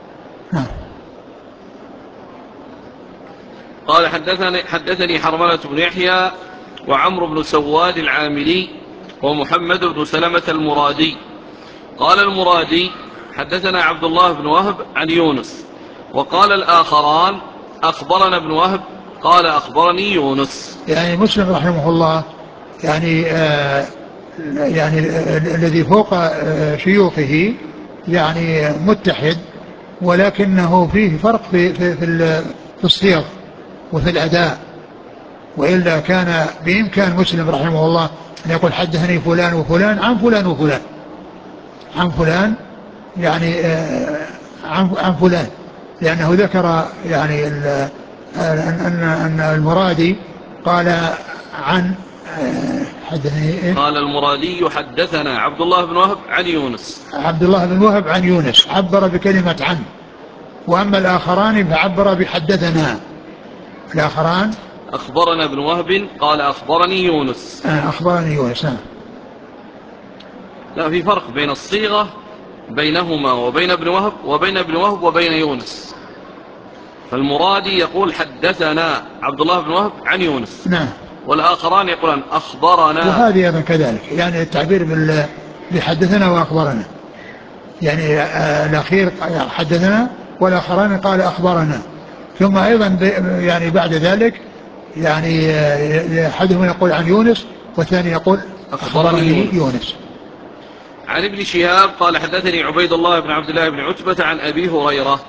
قال حدثني حرملة بن يحيى وعمرو بن سواد العامري ومحمد بن سلمة المرادي. قال المرادي حدثنا عبد الله بن وهب عن يونس، وقال الآخران أخبرنا ابن وهب قال أخبرني يونس. يعني مسلم رحمه الله يعني يعني الذي فوق شيوخه يعني متحد، ولكنه فيه فرق في الصيغ وفي الأداء، وإلا كان بإمكان مسلم رحمه الله أن يقول حدثني فلان وفلان عن فلان وفلان عن فلان يعني عن فلان، لأنه ذكر يعني أن المرادي قال عن حدثني قال المرادي حدثنا عبد الله بن وهب عن يونس، عبد الله بن وهب عن يونس عبر بكلمة عن، وأما الآخران فعبر بحدثنا. الآخران أخبرنا ابن وهب قال أخبرني يونس. أخبرني يونس. لا، في فرق بين الصيغة بينهما وبين ابن وهب وبين ابن وهب وبين يونس. فالمرادي يقول حدثنا عبد الله بن وهب عن يونس، نعم، والآخران يقولون أخبرنا. وهذه أيضا كذلك، يعني التعبير بحدثنا وأخبرنا، يعني الأخير حدثنا والآخران قال أخبرنا، ثم أيضا يعني بعد ذلك يعني أحدهم يقول عن يونس والثاني يقول أخبرني يونس. عن ابن شهاب قال حدثني عبيد الله بن عبد الله بن عتبة عن أبي هريرة.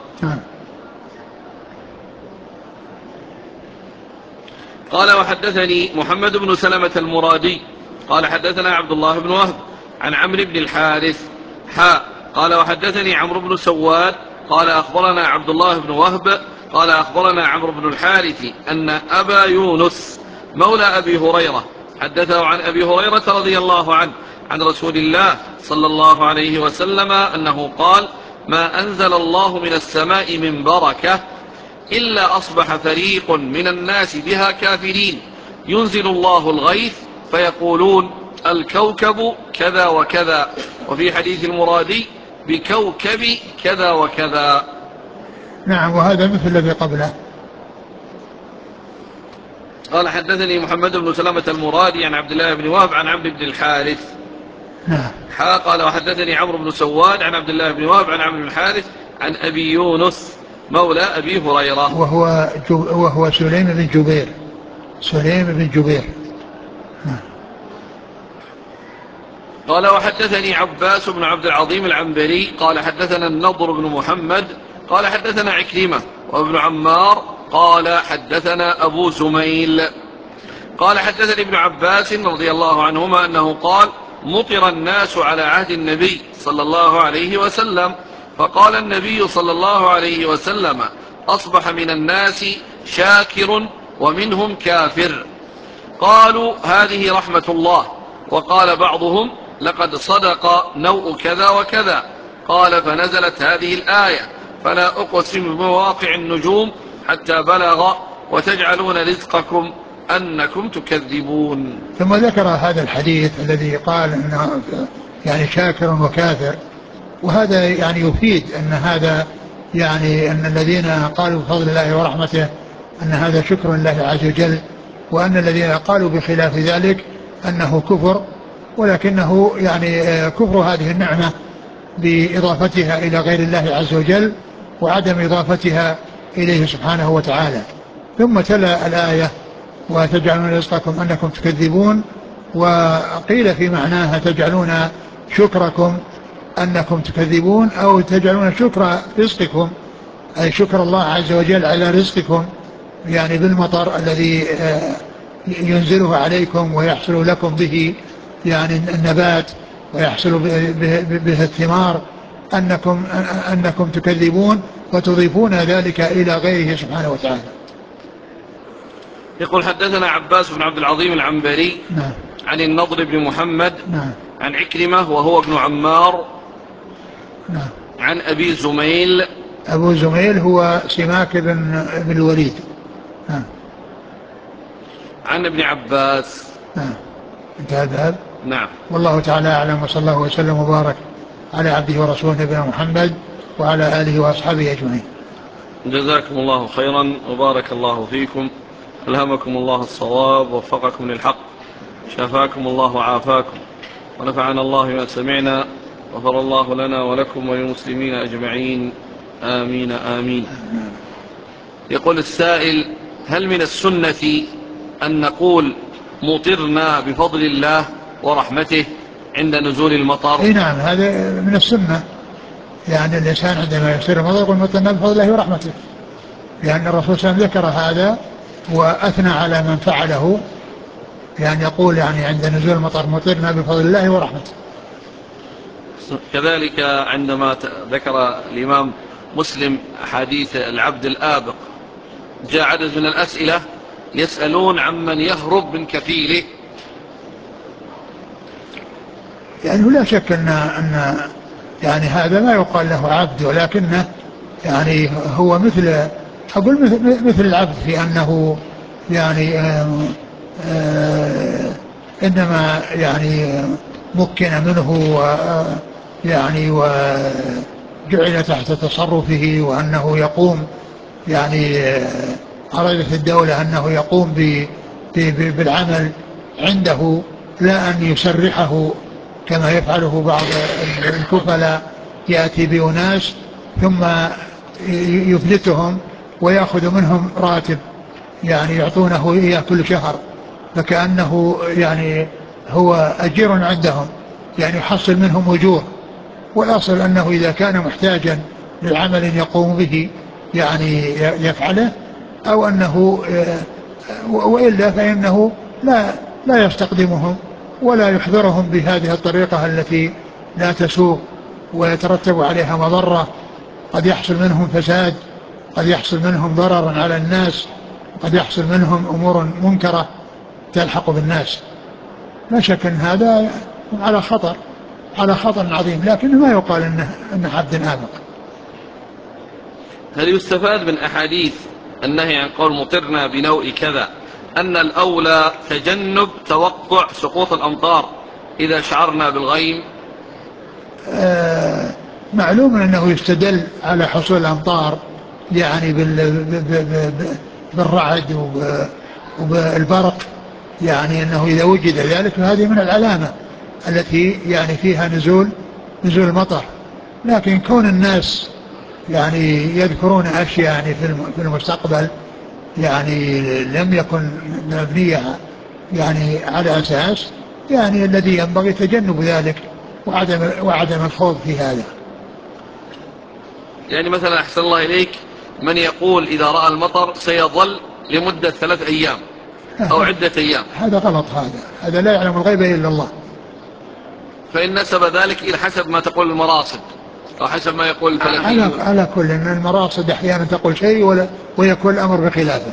قال وحدثني محمد بن سلمة المرادي قال حدثنا عبد الله بن وهب عن عمرو بن الحارث قال وحدثني عمرو بن سواد قال أخبرنا عبد الله بن وهب قال أخبرنا عمرو بن الحارث أن أبا يونس مولى أبي هريرة حدثه عن أبي هريرة رضي الله عنه عن رسول الله صلى الله عليه وسلم أنه قال ما أنزل الله من السماء من بركة إلا أصبح فريق من الناس بها كافرين ينزل الله الغيث فيقولون الكوكب كذا وكذا، وفي حديث المرادي بكوكب كذا وكذا. نعم، وهذا مثل الذي قبله. قال حدثني محمد بن سلمة المرادي عن عبد الله بن وهب عن عمرو بن الحارث. نعم. قال وحدثني عمرو بن سواد عن عبد الله بن وهب عن عمرو بن الحارث عن أبي يونس مولى أبي هريرة وهو سليم بن جبير. سليم بن جبير. قال وحدثني عباس بن عبد العظيم العنبري قال حدثنا النضر بن محمد قال حدثنا عكرمة وابن عمار قال حدثنا أبو زميل قال حدثني ابن عباس رضي الله عنهما أنه قال مطر الناس على عهد النبي صلى الله عليه وسلم فقال النبي صلى الله عليه وسلم أصبح من الناس شاكر ومنهم كافر. قالوا هذه رحمة الله. وقال بعضهم لقد صدق نوء كذا وكذا. قال فنزلت هذه الآية فلا أقسم بمواقع النجوم حتى بلغ وتجعلون رزقكم أنكم تكذبون. ثم ذكر هذا الحديث الذي قال أنه يعني شاكر وكافر، وهذا يعني يفيد أن هذا يعني أن الذين قالوا بفضل الله ورحمته أن هذا شكر الله عز وجل، وأن الذين قالوا بخلاف ذلك أنه كفر، ولكنه يعني كفر هذه النعمة بإضافتها إلى غير الله عز وجل وعدم إضافتها إليه سبحانه وتعالى. ثم تلا الآية وتجعلون رزقكم أنكم تكذبون، وقيل في معناها تجعلون شكركم أنكم تكذبون، أو تجعلون شكر رزقكم أي شكر الله عز وجل على رزقكم يعني بالمطر الذي ينزله عليكم ويحصل لكم به يعني النبات ويحصل به الثمار أنكم تكذبون وتضيفون ذلك إلى غيره سبحانه وتعالى. يقول حدثنا عباس بن عبد العظيم العنبري نعم. عن النضر بن محمد نعم. عن عكرمة وهو ابن عمار نعم. عن أبي زميل. أبو زميل هو سماك بن الوليد. نعم. عن ابن عباس. نعم. انتهى الباب. نعم. والله تعالى أعلم، وصلى الله وسلم وبارك على عبده ورسوله نبينا محمد وعلى آله وأصحابه أجمعين. جزاكم الله خيرا وبارك الله فيكم، ألهمكم الله الصواب ووفقكم للحق، شافاكم الله وعافاكم، ونفعنا الله ما سمعنا، غفر الله لنا ولكم وللمسلمين أجمعين، آمين آمين. يقول السائل: هل من السنة أن نقول مطرنا بفضل الله ورحمته عند نزول المطر؟ اي نعم، هذا من السنة، يعني الإنسان عندما يصير المطر يقول مطرنا بفضل الله ورحمته، لأن الرسول صلى الله عليه وسلم ذكر هذا وأثنى على من فعله، يعني يقول يعني عند نزول المطر مطرنا بفضل الله ورحمته. كذلك عندما ذكر الإمام مسلم حديث العبد الآبق، جاء عدد من الأسئلة يسألون عمن يهرب من كفيله. يعني لا شك أن يعني هذا ما يقال له عبد، ولكنه يعني هو مثل العبد في أنه يعني إنما يعني مكن منه يعني وجعل تحت تصرفه، وأنه يقوم يعني أرادت الدولة أنه يقوم بالعمل عنده، لا أن يسرحه كما يفعله بعض الكفلاء، يأتي بأناس ثم يفلتهم ويأخذ منهم راتب يعني يعطونه إياه كل شهر، فكأنه يعني هو أجير عندهم، يعني يحصل منهم أجور. والأصل أنه إذا كان محتاجا لعمل يقوم به يعني يفعله، أو أنه وإلا فإنه لا يستقدمهم ولا يحضرهم بهذه الطريقة التي لا تسوق ويترتب عليها مضرة، قد يحصل منهم فساد، قد يحصل منهم ضرر على الناس، قد يحصل منهم أمور منكرة تلحق بالناس. لا شك أن هذا على خطر عظيم، لكن ما يقال أنه عبد آبق. هل يستفاد من أحاديث النهي عن قول مطرنا بنوء كذا أن الأولى تجنب توقع سقوط الأمطار إذا شعرنا بالغيم؟ معلوم أنه يستدل على حصول الأمطار يعني بالرعد وبالبرق، يعني أنه إذا وجد ذلك فهذه من العلامة التي يعني فيها نزول المطر. لكن كون الناس يعني يذكرون أشياء يعني في المستقبل يعني لم يكن مبنية يعني على أساس، يعني الذي ينبغي تجنب ذلك وعدم الخوض في هذا. يعني مثلا أحسن الله إليك من يقول إذا رأى المطر سيظل لمدة 3 أيام أو عدة أيام، هذا غلط، هذا لا يعلم الغيب إلا الله. فإن نسب ذلك إلى حسب ما تقول المراصد أو حسب ما يقول الفلكيون. على كل أن المراصد أحيانا تقول شيء ويكون الأمر بخلافه.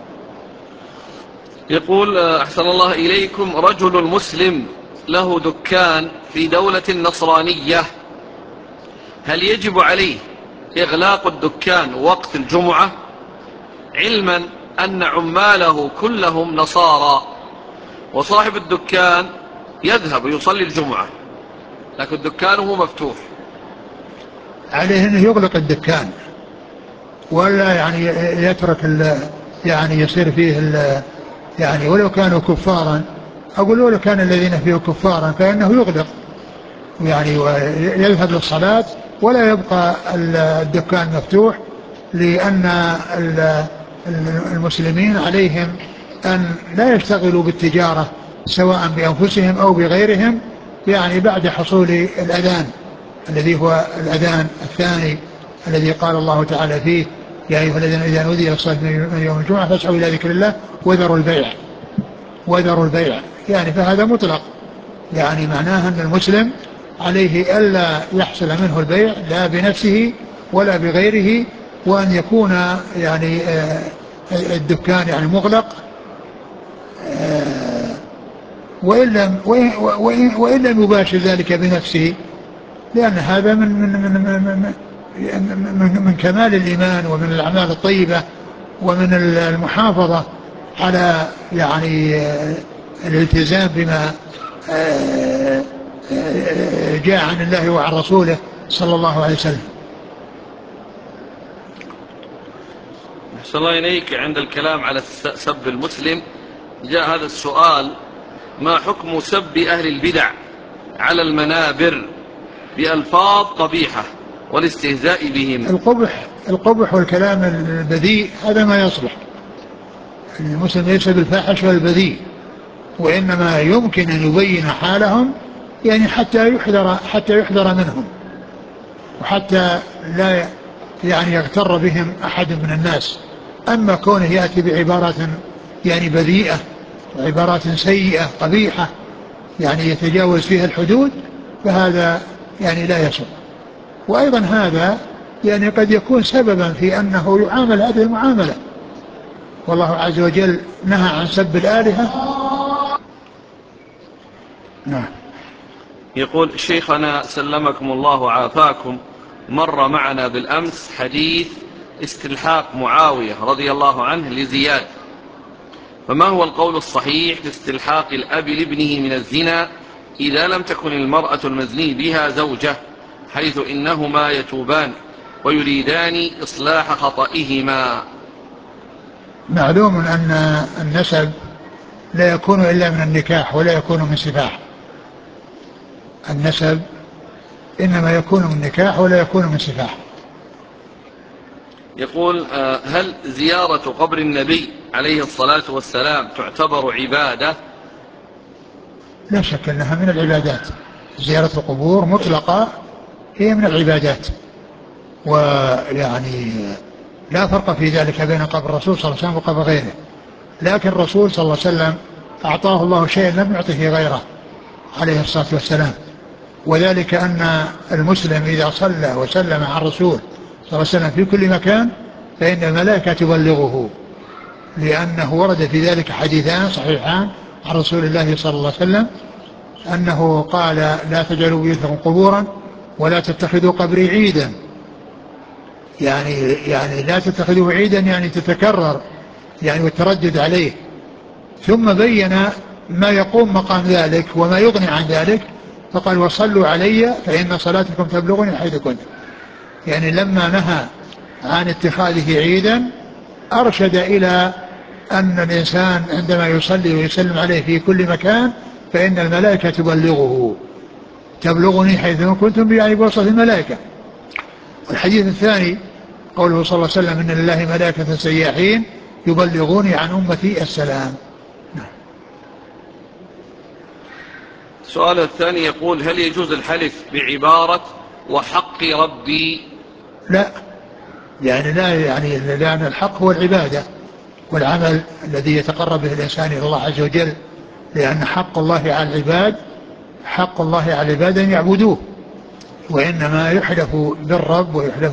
يقول أحسن الله إليكم رجل مسلم له دكان في دولة نصرانية، هل يجب عليه إغلاق الدكان وقت الجمعة، علما أن عماله كلهم نصارى وصاحب الدكان يذهب يصلي الجمعة لكن دكانه مفتوح؟ عليه أنه يغلق الدكان ولا يعني يترك يعني يصير فيه يعني ولو كانوا كفارا، أقول ولو كان الذين فيه كفارا فإنه يغلق يعني ويذهب للصلاة ولا يبقى الدكان مفتوح، لأن المسلمين عليهم أن لا يشتغلوا بالتجارة سواء بأنفسهم أو بغيرهم يعني بعد حصول الأذان الذي هو الأذان الثاني الذي قال الله تعالى فيه يا أيها الذين إذا نودي للصلاة من يوم الجمعة فاسعوا إلى ذكر الله وذروا البيع يعني فهذا مطلق، يعني معناه أن المسلم عليه ألا يحصل منه البيع لا بنفسه ولا بغيره، وأن يكون يعني الدكان يعني مغلق، وإن لم يباشر ذلك بنفسه، لأن هذا من كمال الإيمان ومن الأعمال الطيبة ومن المحافظة على يعني الالتزام بما جاء عن الله وعن رسوله صلى الله عليه وسلم. أحسن الله إليك، عند الكلام على سب المسلم جاء هذا السؤال: ما حكم سب أهل البدع على المنابر بألفاظ قبيحة والاستهزاء بهم؟ القبح والكلام البذيء هذا ما يصلح. المسلم ليس بالفاحش والبذيء، وإنما يمكن أن يبين حالهم يعني حتى يحذر منهم، وحتى لا يعني يغتر بهم أحد من الناس. أما كونه يأتي بعبارات يعني بذيئة وعبارات سيئة قبيحة يعني يتجاوز فيها الحدود فهذا يعني لا يصح. وأيضا هذا يعني قد يكون سببا في أنه يعامل هذه المعاملة، والله عز وجل نهى عن سب الآلهة. نعم. يقول شيخنا سلمكم الله وعافاكم، مر معنا بالأمس حديث استلحاق معاوية رضي الله عنه لزياد، فما هو القول الصحيح في استلحاق الأب لابنه من الزنا إذا لم تكن المرأة المزني بها زوجة، حيث إنهما يتوبان ويريدان إصلاح خطئهما؟ معلوم أن النسب لا يكون إلا من النكاح ولا يكون من سفاح. النسب إنما يكون من نكاح ولا يكون من سفاح. يقول هل زيارة قبر النبي عليه الصلاة والسلام تعتبر عبادة؟ لا شك أنها من العبادات، زيارة القبور مطلقة هي من العبادات، ويعني لا فرق في ذلك بين قبر الرسول صلى الله عليه وسلم وقبر غيره، لكن الرسول صلى الله عليه وسلم أعطاه الله شيئا لم يعطه غيره عليه الصلاة والسلام، وذلك أن المسلم إذا صلى وسلم على الرسول صلى الله عليه وسلم في كل مكان فإن الملائكة تبلغه، لأنه ورد في ذلك حديثان صحيحان عن رسول الله صلى الله عليه وسلم أنه قال لا تجعلوا بيوتكم قبورا ولا تتخذوا قبري عيدا، يعني لا تتخذوه عيدا يعني تتكرر يعني والتردد عليه، ثم بين ما يقوم مقام ذلك وما يغني عن ذلك فقال وصلوا علي فإن صلاتكم تبلغني حيث كنت. يعني لما نهى عن اتخاذه عيدا أرشد إلى أن الإنسان عندما يصلي ويسلم عليه في كل مكان فإن الملائكة تبلغني حيث كنتم، يعني بوصف الملائكة. والحديث الثاني قوله صلى الله عليه وسلم إن لله ملائكة سياحين يبلغوني عن أمتي السلام. السؤال الثاني يقول: هل يجوز الحلف بعبارة وحق ربي؟ لا، يعني لا، يعني لأن الحق هو العبادة والعمل الذي يتقرب به الإنسان إلى الله عز وجل، لأن حق الله على العباد، حق الله على العباد أن يعبدوه، وإنما يحلف بالرب ويحلف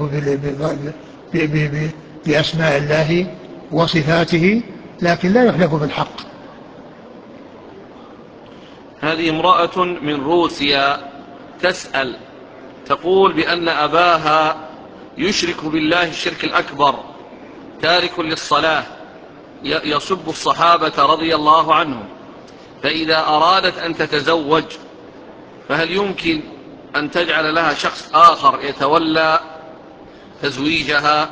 بأسماء الله وصفاته، لكن لا يحلف بالحق. هذه امرأة من روسيا تسأل، تقول بأن أباها يشرك بالله الشرك الأكبر، تارك للصلاة، يسب الصحابة رضي الله عنهم، فإذا أرادت أن تتزوج فهل يمكن أن تجعل لها شخص آخر يتولى تزويجها؟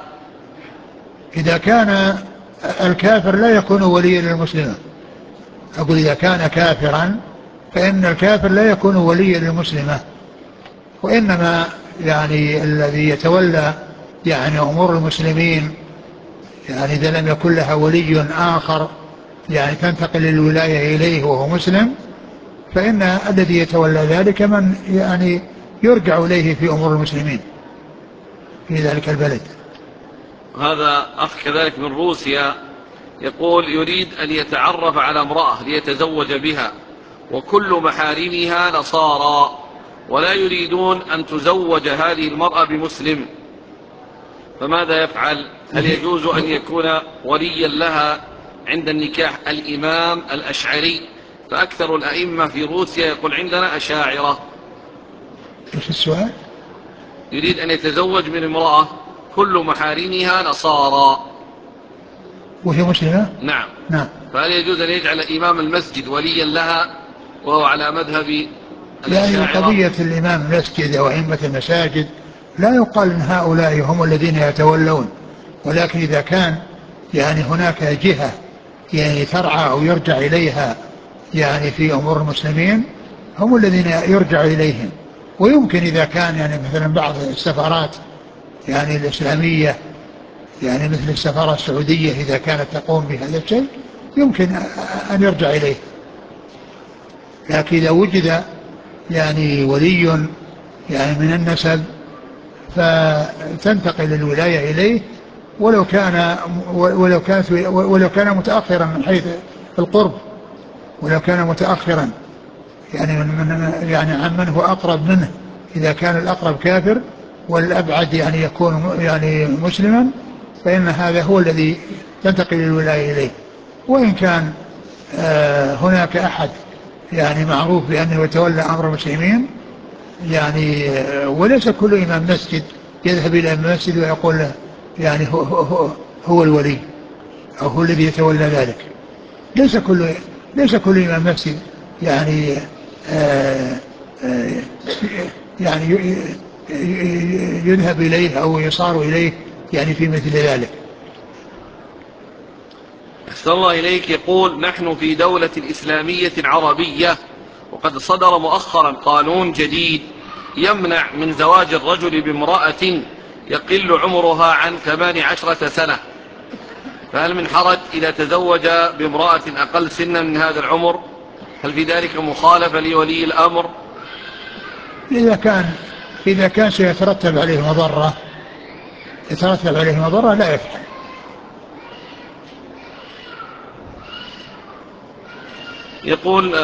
إذا كان الكافر لا يكون وليا للمسلمة، أقول إذا كان كافرا فإن الكافر لا يكون وليا للمسلمة، وإنما يعني الذي يتولى يعني أمور المسلمين، يعني إذا لم يكن لها ولي آخر يعني تنتقل الولاية إليه وهو مسلم، فإن الذي يتولى ذلك من يعني يرجع إليه في أمور المسلمين في ذلك البلد. هذا أخ كذلك من روسيا يقول يريد أن يتعرف على امرأة ليتزوج بها، وكل محارمها نصارى، ولا يريدون أن تزوج هذه المرأة بمسلم، فماذا يفعل؟ هل يجوز أن يكون وليا لها عند النكاح الإمام الأشعري؟ فأكثر الأئمة في روسيا يقول عندنا أشاعرة. ايش السؤال؟ يريد أن يتزوج من امرأة كل محارمها نصارى وهي مسلمة؟ نعم. نعم. فهل يجوز أن يجعل إمام المسجد وليا لها وهو على مذهب يعني الأشاعرة؟ قضية الإمام المسجد وأئمة المساجد لا يقال أن هؤلاء هم الذين يتولون، ولكن إذا كان يعني هناك جهة يعني ترعى أو يرجع إليها يعني في أمور المسلمين هم الذين يرجع إليهم. ويمكن إذا كان يعني مثلا بعض السفارات يعني الإسلامية، يعني مثل السفارة السعودية إذا كانت تقوم بهذا الشيء يمكن أن يرجع إليه. لكن إذا وجد يعني ولي يعني من النسب فتنتقل الولاية إليه، ولو كان متأخرا من حيث القرب، ولو كان متأخرا يعني يعني عمن هو أقرب منه، إذا كان الأقرب كافر والأبعد يعني يكون يعني مسلما، فإن هذا هو الذي تنتقل الولاية إليه. وإن كان هناك أحد يعني معروف بأنه يتولى أمر المسلمين يعني وليس كل إمام مسجد يذهب إلى المسجد ويقول له يعني هو الولي أو هو الذي يتولى ذلك. ليس كل إمام مسجد يعني يعني يذهب إليه أو يصار إليه يعني في مثل ذلك. أحسن الله إليك. يقول نحن في دولة إسلامية عربية، وقد صدر مؤخرا قانون جديد يمنع من زواج الرجل بامرأة يقل عمرها عن 18 سنة، فهل من حرج إذا تزوج بامرأة أقل سنا من هذا العمر؟ هل في ذلك مخالفة لولي الأمر؟ إذا كان سيترتب عليه مضرة لا يفعل. يقول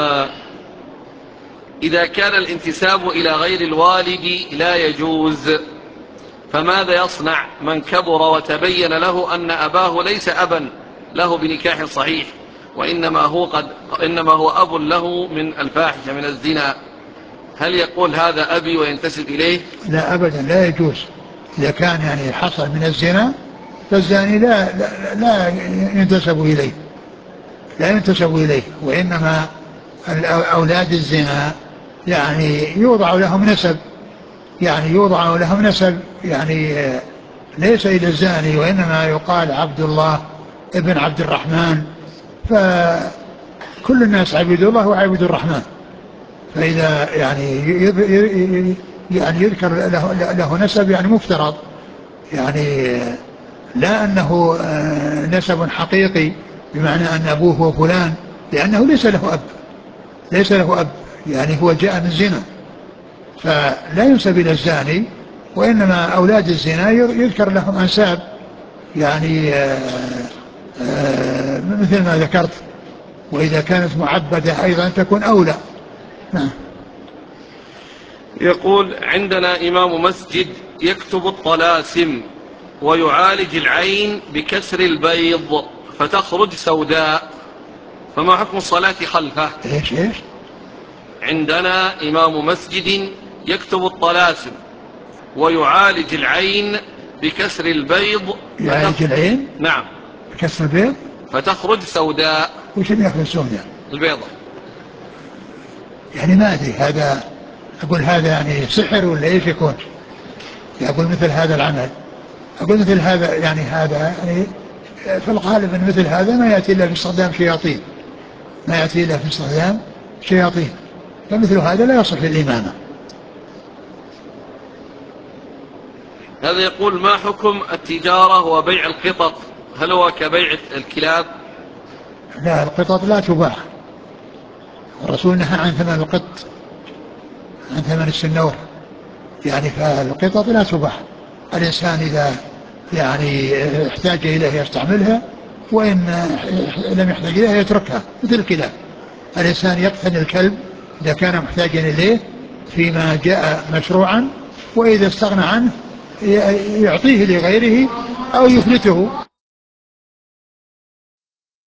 إذا كان الانتساب إلى غير الوالد لا يجوز، فماذا يصنع من كبر وتبين له أن أباه ليس أبا له بنكاح صحيح، وإنما هو أب له من الفاحشة من الزنا؟ هل يقول هذا أبي وينتسب إليه؟ لا أبدا، لا يجوز. إذا كان يعني حصل من الزنا فالزاني لا ينتسب إليه، وإنما أولاد الزنا يعني يوضع لهم نسب يعني ليس إلى الزاني، وإنما يقال عبد الله ابن عبد الرحمن، فكل الناس عبيد الله وعبيد الرحمن. فإذا يعني يذكر له نسب يعني مفترض، يعني لا أنه نسب حقيقي بمعنى أن أبوه هو فلان، لأنه ليس له أب يعني هو جاء من زنا، فلا ينسب إلى الزاني، وإنما أولاد الزنا يذكر لهم أنساب يعني مثل ما ذكرت، وإذا كانت معبدة أيضا تكون أولى. نعم. يقول: عندنا إمام مسجد يكتب الطلاسم ويعالج العين بكسر البيض فتخرج سوداء، فما حكم الصلاة خلفه؟ إيش؟ عندنا إمام مسجد يكتب الطلاسم ويعالج العين بكسر البيض. يعالج العين؟ نعم. بكسر البيض فتخرج سوداء. وش اللي يخرج سوداء؟ البيضة. يعني ما أدري، هذا أقول هذا يعني سحر ولا إيش يكون؟ أقول مثل هذا العمل، أقول مثل هذا يعني هذا يعني في الغالب أن مثل هذا ما يأتي إلا باستخدام شياطين، ما يأتي إلا في استخدام شياطين، فمثل هذا لا يصح للإمامة. هذا يقول: ما حكم التجارة وبيع القطط؟ هل هو كبيع الكلاب؟ لا، القطط لا تباع، الرسول نهى عن ثمن القط، عن ثمن السنور، يعني فالقطط لا تباع. الإنسان إذا يعني احتاج إليها يستعملها، وإن لم يحتاج إليها يتركها، مثل الكلاب. الإنسان يقتني الكلب إذا كان محتاجا إليه فيما جاء مشروعا، وإذا استغنى عنه يعطيه لغيره أو يفلته.